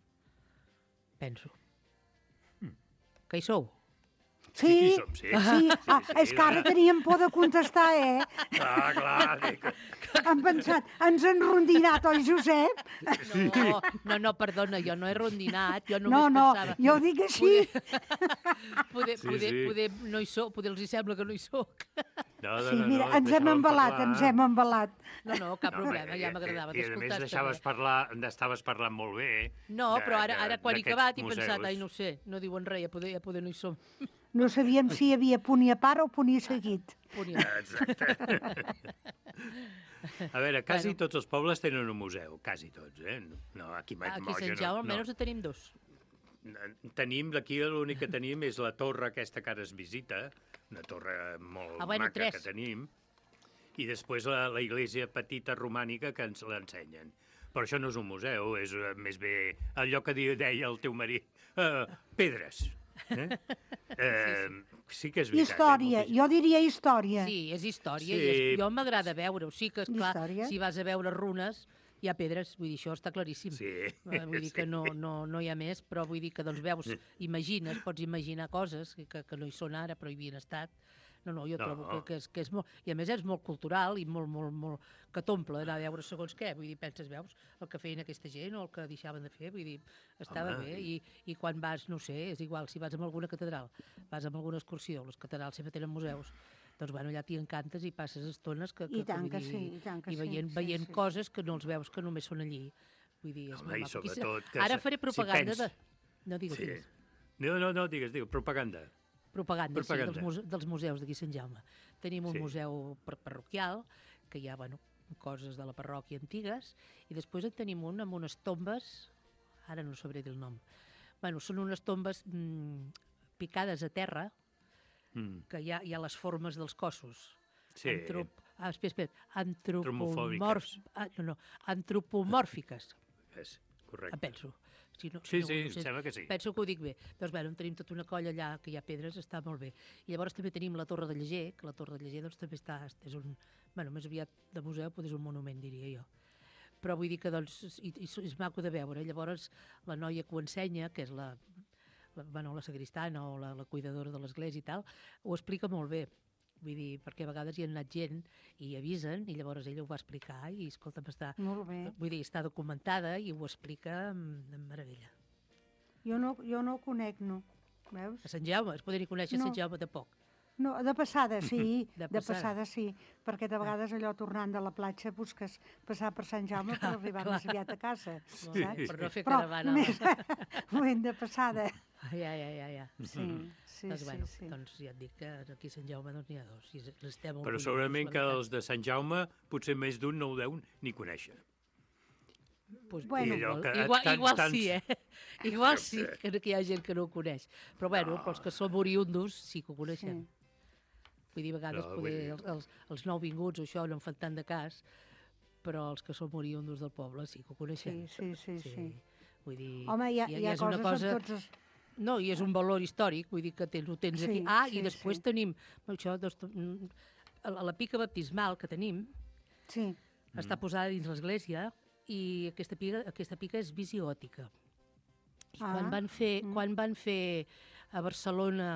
Penso. Mm. Que hi sou? Sí, Sí, qui som, sí. sí. Ah, Sí, sí, és que ara teníem por de contestar, eh? Clar, clar. dic, Han pensat, ens han rondinat, oi, Josep? No, no, no, perdona, jo no he rondinat, jo només No, no, pensava... jo ho dic així. Poder, Sí, poder, sí. poder, no hi soc, poder els hi sembla que no hi soc. No, no, Sí, no, mira, no, ens hem deixàvem embalat, parlar. ens hem embalat. No, no, cap No, problema, i- ja m'agradava I, i a d'escoltar. més deixaves parlar, estaves parlant molt bé. No, de- però ara, de- ara quan he d'aquests acabat he museus. pensat, ai, no ho sé, no diuen res, ja poder, ja poder no hi som. No sabíem si hi havia punt i a part o punt i seguit. Punt i Exacte. A veure, quasi Bueno. tots els pobles tenen un museu, quasi tots, eh? No, aquí a Aquí a Sant Jaume almenys en tenim dos. Tenim, d'aquí l'únic que tenim és la torre aquesta que ara es visita, una torre molt Ah, bueno, maca tres. que tenim, i després la, la iglesia petita romànica que ens l'ensenyen. Però això no és un museu, és eh, més bé allò que di- deia el teu marit, uh, pedres. Eh? Eh, sí que és veritat. Història, eh? jo diria història. Sí, és història, Sí. i és, jo m'agrada veure-ho. Sí que, esclar, Història. si vas a veure runes, hi ha pedres, vull dir, això està claríssim. Sí. Eh, Vull dir que Sí. no, no, no hi ha més, però vull dir que doncs veus, imagines, pots imaginar coses que, que no hi són ara, però hi havien estat. No, no, jo No. trobo que, que, és, que és molt... I a més és molt cultural i molt, molt, molt... que t'omple anar a veure segons què. Vull dir, penses, veus el que feien aquesta gent o el que deixaven de fer. Vull dir, estava Home, bé. I, I quan vas, no sé, és igual, si vas a alguna catedral, vas a alguna excursió, les catedrals sempre tenen museus, doncs bueno, allà t'hi encantes i passes estones que... que I tant vull que dir, sí, i tant que i sí, veient, sí, veient sí. coses que no els veus, que només són allí. Vull dir, és Home, i molt maco. Aquí se- sobretot que Ara se- faré si propaganda pens- de... No, digues, Sí. digues. No, no, no, digues, digues, propaganda. Propaganda, Propaganda. sí, dels, muse dels museus d'aquí Sant Jaume. Tenim un Sí. museu par parroquial, que hi ha, bueno, coses de la parròquia antigues, i després en tenim un amb unes tombes, ara no sabré dir el nom, bueno, són unes tombes mm, picades a terra, Mm. que hi ha, hi ha les formes dels cossos. Sí. Antrop... Ah, espera, espera. Antropomorf... Tromofòbiques. Ah, no, no, antropomòrfiques, És correcte. em penso. Si no, Sí, no, sí, no sé, em sembla que sí. Penso que ho dic bé. Doncs bé, en tenim tota una colla allà que hi ha pedres, està molt bé. I llavors també tenim la Torre de Lleger, que la Torre de Lleger doncs, també està, és un, bueno, més aviat de museu, però és un monument, diria jo. Però vull dir que doncs, i, i és maco de veure. Llavors, la noia que ho ensenya, que és la, la, bueno, la sagristana o la, la cuidadora de l'església i tal, ho explica molt bé. Vull dir, perquè a vegades hi ha anat gent i avisen, i llavors ella ho va explicar i, escolta'm, està, Molt bé. vull dir, està documentada i ho explica amb, amb meravella. Jo no, jo no ho conec, no. Veus? A Sant Jaume, es podria conèixer No. Sant Jaume de poc. No, de passada, sí, De de, passada. passada. sí, perquè de vegades allò tornant de la platja busques passar per Sant Jaume per arribar clar. més aviat a casa, Sí. saps? Per no fer Però caravana. només movent de passada. Ja, ja, ja, ja. Sí, sí, doncs, sí, bueno, sí. doncs ja et dic que aquí a Sant Jaume doncs n'hi ha dos. I estem Però orgullosos, segurament la que veritat. els de Sant Jaume, potser més d'un no ho deuen ni conèixer. Pues, Bueno, igual, que igual, tants- igual tants- sí, eh? Igual Jo sí, sé. que, que hi ha gent que no ho coneix. Però bueno, No. pels que som oriundos sí que ho coneixem. Sí. Vull dir, a vegades No, vull poder, dir- els, els, els nouvinguts o això no en fan tant de cas, però els que som oriundos del poble sí que ho coneixem. Sí, sí, sí. sí. Vull dir, Home, hi ha, hi ha és una coses cosa... amb tots els... No, i és un valor històric, vull dir que tens, ho tens Sí, aquí. Ah, sí, i després sí. tenim, això, doncs, mm, la, la pica baptismal que tenim Sí. està posada dins l'església i aquesta pica, aquesta pica és visigòtica. I Ah. quan van fer, Mm. quan van fer a Barcelona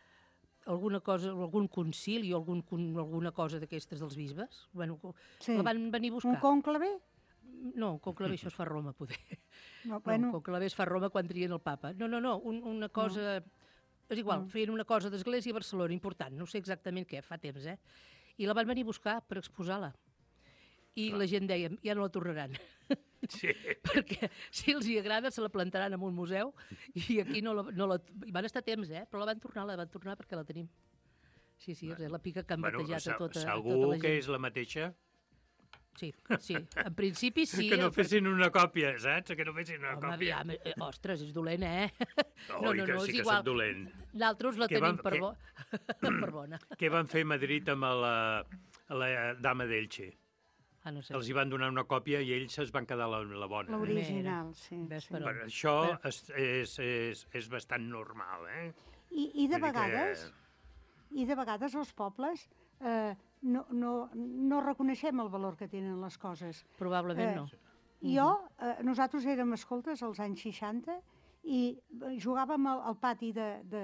alguna cosa, algun concili o algun, con- alguna cosa d'aquestes dels bisbes, bueno, Sí. la van venir a buscar. Un cònclave? No, un conclave això es fa a Roma, poder. No, No, bueno, un conclave es fa a Roma quan trien el papa. No, no, no, un, una cosa... És igual, No. feien una cosa d'església a Barcelona, important, no sé exactament què, fa temps, eh? I la van venir a buscar per exposar-la. I la gent deia, ja no la tornaran. Sí. Perquè si els hi agrada se la plantaran en un museu i aquí no la... No la i van estar temps, eh? Però la van tornar, la van tornar perquè la tenim. Sí, sí, és la pica que han Bueno, batejat se- a tota, a segur tota la gent. que és la mateixa? Sí, sí. En principi sí. que no el- fessin una còpia, saps? Que no fessin una Home, còpia. aviam, eh, ostres, és dolent, eh? Oh, i que sí que sóc dolent. Nosaltres la Què tenim van- per, què- bo... per bona. Què van fer a Madrid amb la, la dama d'Elche? Ah, no sé. Els hi van donar una còpia i ells es van quedar la, la bona. l'original, sí. Ves sí. per on. Però això és, és, és, és bastant normal, eh? I, I de Vull dir que- vegades, i de vegades els pobles eh, no, no, no reconeixem el valor que tenen les coses. Probablement no. Jo, eh, nosaltres érem escoltes als anys seixanta i eh, jugàvem al, al pati de, de,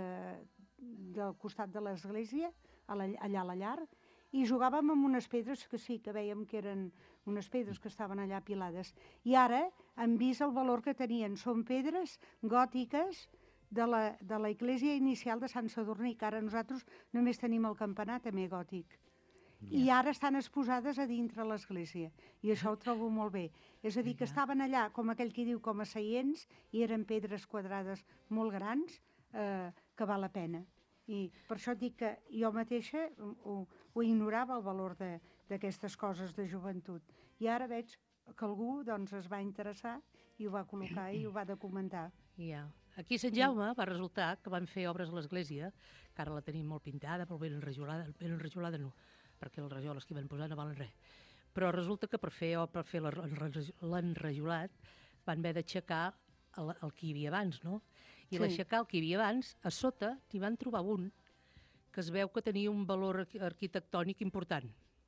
del costat de l'església, a la, allà a la llar, i jugàvem amb unes pedres que sí, que veiem que eren unes pedres que estaven allà apilades. I ara hem vist el valor que tenien. Són pedres gòtiques de la, de la iglesia inicial de Sant Sadurní, que ara nosaltres només tenim el campanar també gòtic. I ara estan exposades a dintre l'església. I això ho trobo molt bé. És a dir, que estaven allà, com aquell que diu, com a seients, i eren pedres quadrades molt grans, eh, que val la pena. I per això et dic que jo mateixa ho, ho ignorava, el valor de- d'aquestes coses de joventut. I ara veig que algú doncs, es va interessar i ho va col·locar i ho va documentar. Ja. Aquí a Sant Jaume va resultar que van fer obres a l'església, que ara la tenim molt pintada, però ben enrajolada, ben enrajolada no, perquè els rajoles que hi van posar no valen res. Però resulta que per fer, o per fer l'enraj- l'enrajolat van haver d'aixecar el, el que hi havia abans, no? I Sí. l'aixecar el que hi havia abans, a sota n'hi van trobar un que es veu que tenia un valor arqui- arquitectònic important.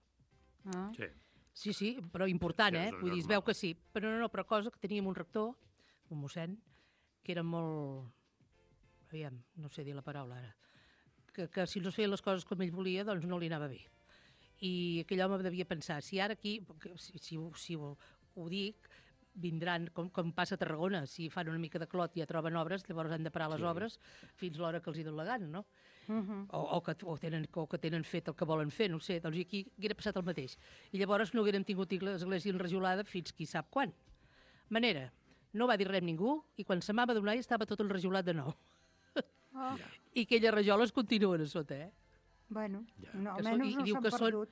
Ah. Sí. Sí, sí, però important, Sí, eh? és Vull dir, es normal. veu que sí. Però no, no, però cosa que teníem un rector, un mossèn, que era molt... Aviam, no sé dir la paraula ara. Que, que si no es feien les coses com ell volia, doncs no li anava bé. I aquell home devia pensar, si ara aquí, que si, si, ho- si ho, ho dic, vindran, com, com passa a Tarragona, si fan una mica de clot i ja troben obres, llavors han de parar les Sí. obres fins l'hora que els hi dona la gana, no? Uh-huh. o, o, que, o, tenen, o que tenen fet el que volen fer, no ho sé, doncs aquí hauria passat el mateix. I llavors no haguérem tingut l'església enrajolada fins qui sap quan. Manera, no va dir res ningú i quan se m'ha d'adonar ja estava tot enrajolat de nou. Oh. I aquelles rajoles continuen a sota, eh? Bueno, no, Que són- almenys i- i no diu s'han que són- perdut.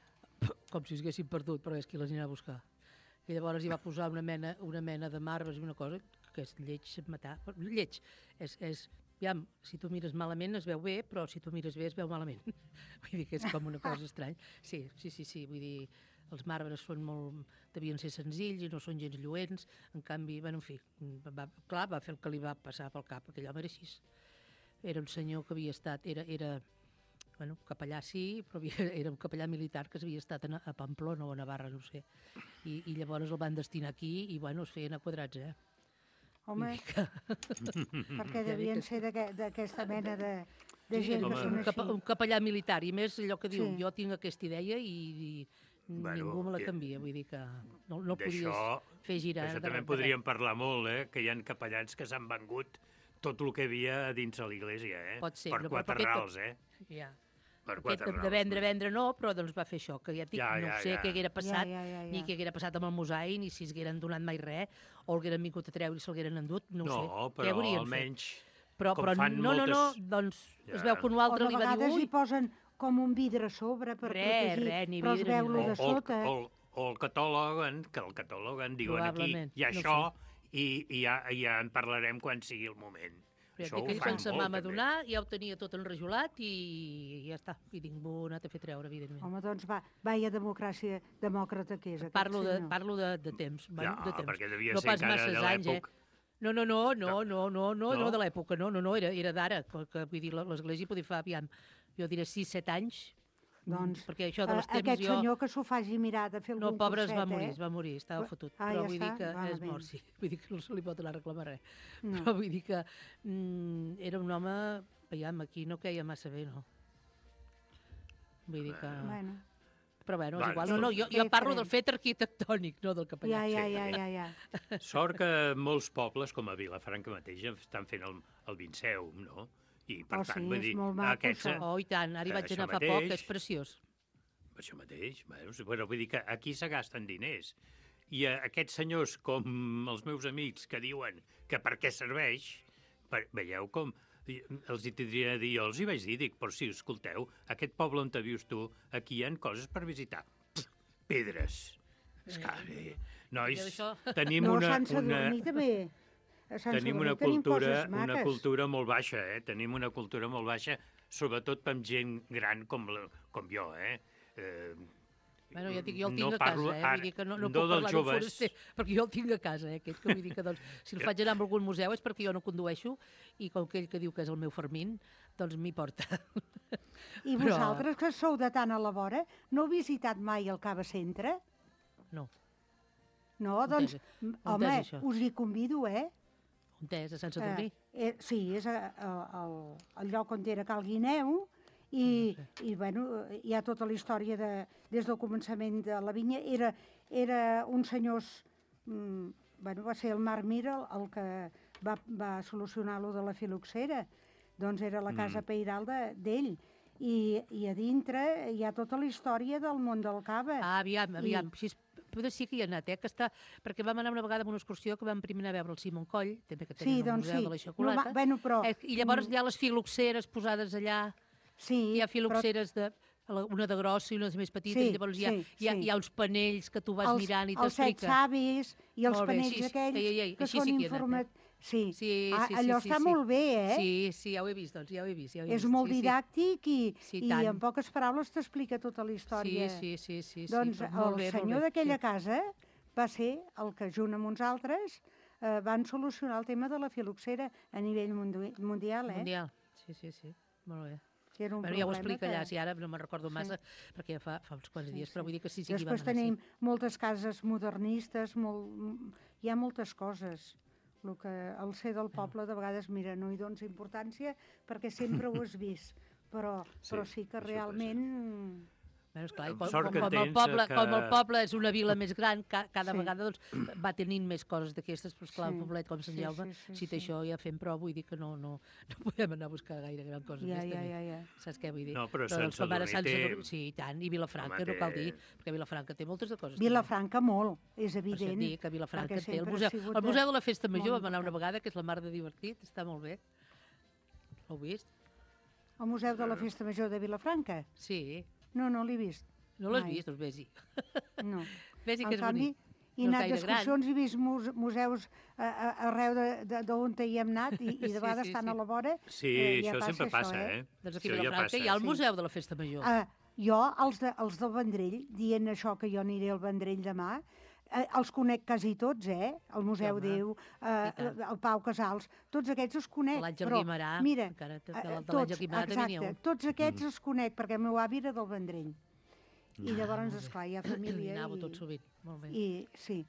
Com si s'haguessin perdut, però és qui les anirà a buscar. I llavors hi va posar una mena, una mena de marbres i una cosa que és lleig se't matar. Lleig, és, és, aviam, si tu mires malament es veu bé, però si tu mires bé es veu malament. Vull dir que és com una cosa estranya. Sí, sí, sí, sí, vull dir, els marbres són molt, devien ser senzills i no són gens lluents, en canvi, bueno, en fi, va, clar, va fer el que li va passar pel cap, aquell home era així. Era un senyor que havia estat, era, era bueno, capellà sí, però havia, era un capellà militar que havia estat a, a Pamplona o a Navarra, no sé, i, i llavors el van destinar aquí i, bueno, es feien a quadrats, eh? Home, Vull dir que... perquè Ja devien dic que- ser d'aquest- d'aquesta mena de, de Sí, gent un, que són un, cap, així. un capellà militar, i més allò que diu, Sí. jo tinc aquesta idea i, i Bueno, ningú me la i- canvia, vull dir que no, no podies D'això fer girar. d'això de també res de podríem parlar molt, eh? Que hi ha capellans que s'han vengut tot el que hi havia a dins de l'església, eh? Pot ser, per no, però quatre aquest- rals, eh? res. Ja. Per Aquest quatre de, rals. de vendre, vendre no, però doncs va fer això, que ja et dic, Ja, no ja, sé ja. què haguera passat, Ja, ja, ja, ja. ni què haguera passat amb el mosaic, ni si es hagueren donat mai res, o hagueren vingut a treure i se'l endut, no, No, ho sé. Què però haurien almenys, fet? Però, com però fan no, no, no, moltes- doncs Ja. es veu que un O altre de li va dir, vegades hi ui, posen com un vidre a sobre per Res, protegir, res, ni però es vidre ni veu lo res. de o, o, sota. o, o el cataloguen, que el cataloguen, diuen aquí, Probablement, hi ha no això, i, i, ja, i ja en parlarem quan sigui el moment. Això Això ho que fan sense molt, m'ama també. donar, ja ho tenia tot enrajolat i ja està. I ningú ha anat a fer treure, evidentment. Home, doncs va, vaya democràcia demòcrata que és aquest Parlo de, senyor. parlo de, de temps. bueno, No, de temps. perquè devia no ser pas encara masses de anys, l'època. Eh? No, no, no, no, no, no, no, No? no de l'època, no, no, no, era, era d'ara, que, que, vull dir, l'església podia fa, aviam, jo diré sis set anys, Doncs, perquè això dels a- temps aquest jo... senyor que s'ho faci mirar de fer algun No, pobre, es va curset, morir, eh? es va morir, estava fotut. Ah, però ja vull està? dir que Va, és bé. mort, sí. Vull dir que no se li pot anar a reclamar res. No. Però vull dir que mm, era un home, veiem, aquí no queia massa bé, no? Vull dir que... Bueno. Però bueno, és Va, igual. no, No, no, jo, jo Bé parlo diferent. del fet arquitectònic, no del Ja, capellà. ja, ja, ja, ja. Sort que molts pobles, com a Vilafranca mateix, estan fent el, el Vinceum, no? I, per Oh, tant, sí, vull és dir, molt maco, aquests... això. Oh, i tant, ara hi vaig Això anar fa mateix. poc, és preciós. Això mateix. Bueno, sí, bueno, vull dir que aquí se gasten diners. I a aquests senyors, com els meus amics, que diuen que per què serveix, per, veieu com i els hi tindria a dir, jo els hi vaig dir, dic, però si escolteu, aquest poble on te vius tu, aquí hi ha coses per visitar. Pff, pedres. És que, bé, nois, això- tenim No, una... Sant Sadurní una... també. A Sant Tenim Sadurní una tenim cultura, coses una maques. cultura molt baixa, eh? Tenim una cultura molt baixa, sobretot per gent gran com, la, com jo, eh? eh Bueno, ja dic, jo el no tinc a parlo casa, eh? ara- Vull dir que no, no, no puc dels parlar joves. d'un foraster, perquè jo el tinc a casa, eh? Aquest que vull dir que, doncs, si el faig anar a algun museu és perquè jo no condueixo i com aquell que diu que és el meu Fermín, doncs m'hi porta. I Però- vosaltres, que sou de tan a la vora, no heu visitat mai el Cava Centre? No. No, On doncs, és? m- On home, és això? us hi convido, eh? On és? A Sant Sadurní? Eh, eh, sí, és a, a, al, al lloc on era Cal Guineu, i, i bueno, hi ha tota la història de, des del començament de la vinya. Era, era un senyors... Mm, bueno, va ser el Marc Mir el, el que va, va solucionar lo de la filoxera. Doncs era la casa Mm. pairal de- d'ell. I, I a dintre hi ha tota la història del món del cava. Ah, aviam, aviam. I, I... Si és, potser sí que hi ha anat, eh? Que està, perquè vam anar una vegada amb una excursió que vam primer anar a veure el Simon Coll, també que tenen Sí, el doncs Museu sí. de la Xocolata. No, va- bueno, però- eh, I llavors mm. hi ha les filoxeres posades allà. Sí, hi ha filoxeres de una de grossa i unes més petites, Sí, i llavors hi ha, sí, hi, ha, sí. hi ha uns panells que tu vas els, mirant i els set t'explica. savis i els Molt bé, panells sí, sí. aquells Ei, ei, ei, que així són sí que hi he anat, informats. Sí, Sí, Ah, sí, allò sí, està sí, molt bé, eh? Sí, sí, ja ho he vist, doncs, ja ho he vist. Ja ho he És vist, molt sí, sí. didàctic i, Sí, i tant. en poques paraules t'explica tota la història. Sí, sí, sí, sí, sí, Doncs però molt el bé, molt senyor bé, d'aquella sí. casa va ser el que, junt amb uns altres, eh, van solucionar el tema de la filoxera a nivell mundu- mundial, eh? Mundial, sí, sí, sí, molt bé. Que era un Bueno, ja ho problema explica que- allà, si ara no me'n recordo Sí. massa, perquè ja fa, fa uns quants dies, però vull dir que sí, sí que hi Després vam anar, tenim moltes cases modernistes, molt, hi ha moltes coses. El que el ser del poble de vegades, mira, no hi dones importància perquè sempre ho has vist, però Sí, però sí que això realment... Bueno, esclar, com, Sort com, que com, el tens, poble, que- com el poble és una vila més gran, ca, cada Sí. vegada doncs, va tenint més coses d'aquestes, però esclar, Sí, un poblet com Sant sí, Jaume, sí, sí, si té sí. això ja fem, però vull dir que no, no, no podem anar a buscar gaire gran cosa Ja, més. ja, també. ja, ja. Saps què vull dir? No, però doncs, Sant com ara Sadurní Sant té- Sadurní, sí, i tant, i Vilafranca, Home, no cal té- dir, perquè Vilafranca té moltes de coses. Vilafranca molt, és Per això et evident. dic que Vilafranca perquè té el sempre ha museu, sigut el de- museu de la Festa Major, molt vam anar una important. vegada, que és la mar de divertit, està molt bé. L'heu vist? El Museu de la Festa Major de Vilafranca? Sí. No, no l'he vist. No l'has Mai. vist, doncs vés-hi. No. Vés-hi, En que és canvi, bonic. he No anat gaire gran. d'excursions, he vist muse- museus a, a, arreu de- de- d'on hi hem anat i, i de Sí, vegades sí, estant sí. a la vora Sí, eh, ja això sempre passa, passa, això, eh? Doncs aquí a Això ja Vilafranca passa. hi ha el Sí. Museu de la Festa Major. Ah, jo, els, de, els del Vendrell, dient això que jo aniré al Vendrell demà, eh, els conec quasi tots, eh? El Museu Home, Déu, eh, i tant. el Pau Casals, tots aquests els conec. L'Àngel però, Guimarà, mira, encara de- de eh, l'Àngel tots, Guimarà també n'hi ha exacte, un. tots aquests Mm. els conec, perquè el meu avi era del Vendrell. I llavors, esclar, hi ha Hi família. anava i, tot sovint, molt bé. I, sí.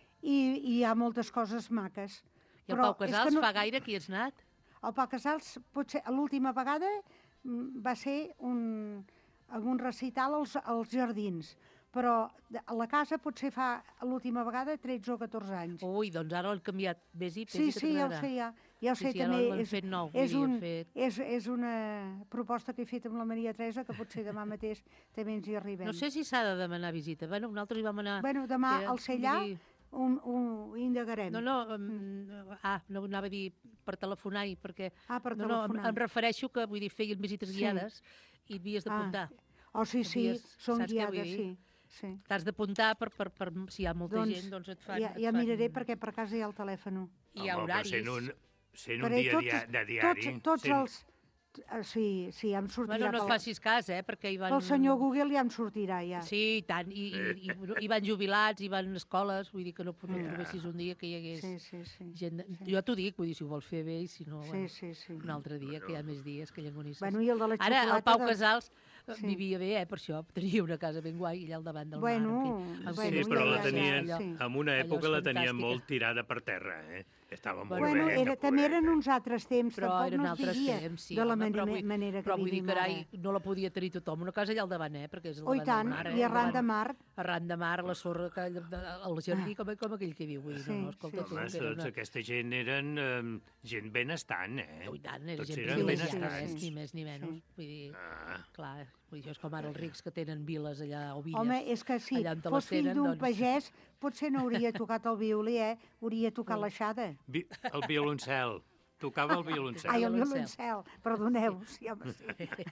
I, I hi ha moltes coses maques. I el Però Pau és Casals que no- fa gaire que hi has anat? El Pau Casals, potser l'última vegada mm, va ser un, en un recital als, als jardins, però de- a la casa potser fa l'última vegada tretze o catorze anys. Ui, doncs ara l'han canviat. Vés-hi, Sí, vés-hi, que sí, ja ho t'agradarà. sé, ja, ja ho Sí, sé sí, ara també. l'han És, fet nou, vull és, dir, han un, fet- és, és una proposta que he fet amb la Maria Teresa, que potser demà mateix també ens hi arribem. No sé si s'ha de demanar visita. Bueno, nosaltres hi vam anar... Bueno, demà que- al Cellà vull dir- ho, ho indagarem. No, no, um, ah, no anava a dir per telefonar-hi, perquè... Ah, per no, no, em, telefonar. em refereixo que, vull dir, feien visites Sí. guiades i havies d'apuntar. Ah, oh, sí, sí, Havies- són saps què vull guiades, dir? sí. sí. T'has d'apuntar per, per, per, si hi ha molta Doncs, gent, doncs et fan... ja, et ja fan- miraré perquè per casa hi ha el telèfon. Hi ha Home, però horaris. Sent un, Sent un dia dia de diari. Tots, tots sent... els... Sí, sí, em sortirà. Bueno, no et facis cas, eh, perquè hi van... El senyor Google ja em sortirà, ja. Sí, i tant, i, i, i, i van jubilats, i van escoles, vull dir que no trobessis un dia que hi hagués sí, sí, sí, gent... Sí. Jo t'ho dic, vull dir, si ho vols fer bé, i si no, sí, bueno, sí, sí. un altre dia, que hi ha més dies que llengonisses. Bueno, i el de la Ara, el Pau de... Casals Sí. vivia bé, eh, per això, tenia una casa ben guai, allà al davant del bueno, mar. En fi, en bueno, Sí, però la ja, tenien, ja, sí. en una Allò època és la tenien fantàstica. molt tirada per terra, eh? Estava molt Bueno, bé. era, també eren uns altres temps, però tampoc eren no es altres vivia temps, sí, de la home, man però vull, manera que però vull dir, vivim carai, ara. no la podia tenir tothom. Una casa allà al davant, eh, perquè és al Oh, i davant tant, del mar, eh? i arran de davant- mar. Arran de mar, la sorra, que, el jardí, com, com aquell que diu. Vull dir, Sí, no, no, escolta, sí, tu, Home, que era tots una... aquesta gent eren eh, gent benestant, eh? Oh, i tant, era Tots gent eren privilegiada, benestants. ni més ni menys. Sí. Vull dir, Ah. clar, vull dir, això és com ara els rics que tenen viles allà, o villes. Home, és que si allà on te fos les fill tenen, d'un doncs... pagès, potser no hauria tocat el violí, eh? Hauria tocat l'aixada. Vi el violoncel. Tocava el violoncel. Ai, el violoncel. violoncel, perdoneu. Sí, home, sí.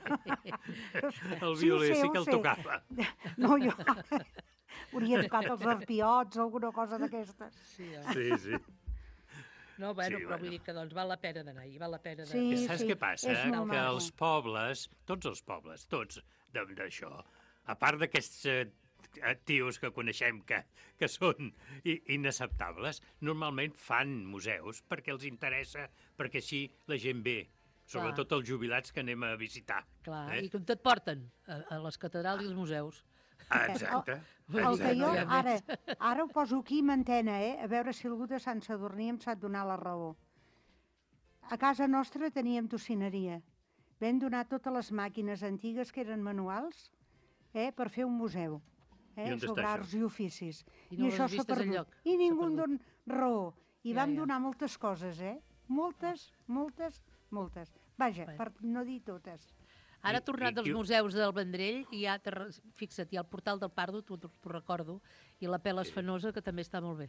El violí ho sé, sí ho que el sé. tocava. No, jo... Hauria tocat els arpiots o alguna cosa d'aquestes. Sí, eh? Sí, sí. No, bueno, Sí, però bueno. vull dir que doncs val la pena d'anar i val la pena de... Sí, I saps sí, què passa? és molt Que maco. els pobles, tots els pobles, tots de- d'això, a part d'aquests eh, tios que coneixem que, que són i- inacceptables, normalment fan museus perquè els interessa, perquè així la gent ve, sobretot els jubilats que anem a visitar. Clar, eh? i com tot porten a, a les catedrals i els museus. Ah, exacte. El que jo, Exacte. ara, ara ho poso aquí en antena, eh? A veure si algú de Sant Sadurní em sap donar la raó. A casa nostra teníem tocineria. Vam donar totes les màquines antigues que eren manuals, eh? Per fer un museu, eh? I on està Sobre això? arts i oficis. I no les això has s'ha vistes perdut. enlloc? I ningú S'ha en perdut. dona raó. I Ja, vam ja. donar moltes coses, eh? Moltes, moltes, moltes. Vaja, Bé. per no dir totes. Ara, I- tornat i dels qui- museus del Vendrell, hi ha, te- fixa't, hi ha el portal del Pardo, t'ho t'ho recordo, i la Pela Esfanosa, que també està molt bé.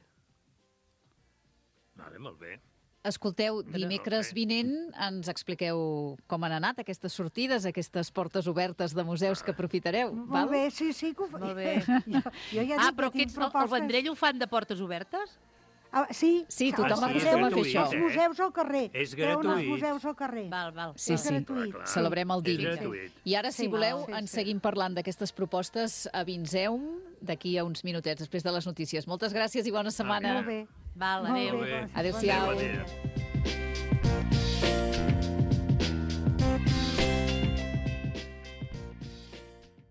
Vale, molt bé. Escolteu, no, dimecres bé. vinent ens expliqueu com han anat aquestes sortides, aquestes portes obertes de museus que aprofitareu. Molt val? bé, sí, sí. Que ho... fa- Molt bé. jo, jo ja Ah, dic però que tinc aquests, el, el propostes. Vendrell ho fan de portes obertes? Ah, sí, Sí, tothom els acostuma a fer museus- això. Els museus al carrer. És Treuen els gratuït. museus al carrer. Val, val. Sí, És sí. gratuït. Clar, clar. Celebrem el És dia. gratuït. I ara, si Sí, voleu, sí, en sí. seguim parlant d'aquestes propostes a Vinzeum d'aquí a uns minutets, després de les notícies. Moltes gràcies i bona setmana. Molt bé. Val, Molt adéu. bé, doncs, Adéu-siau. bon dia. Bon dia.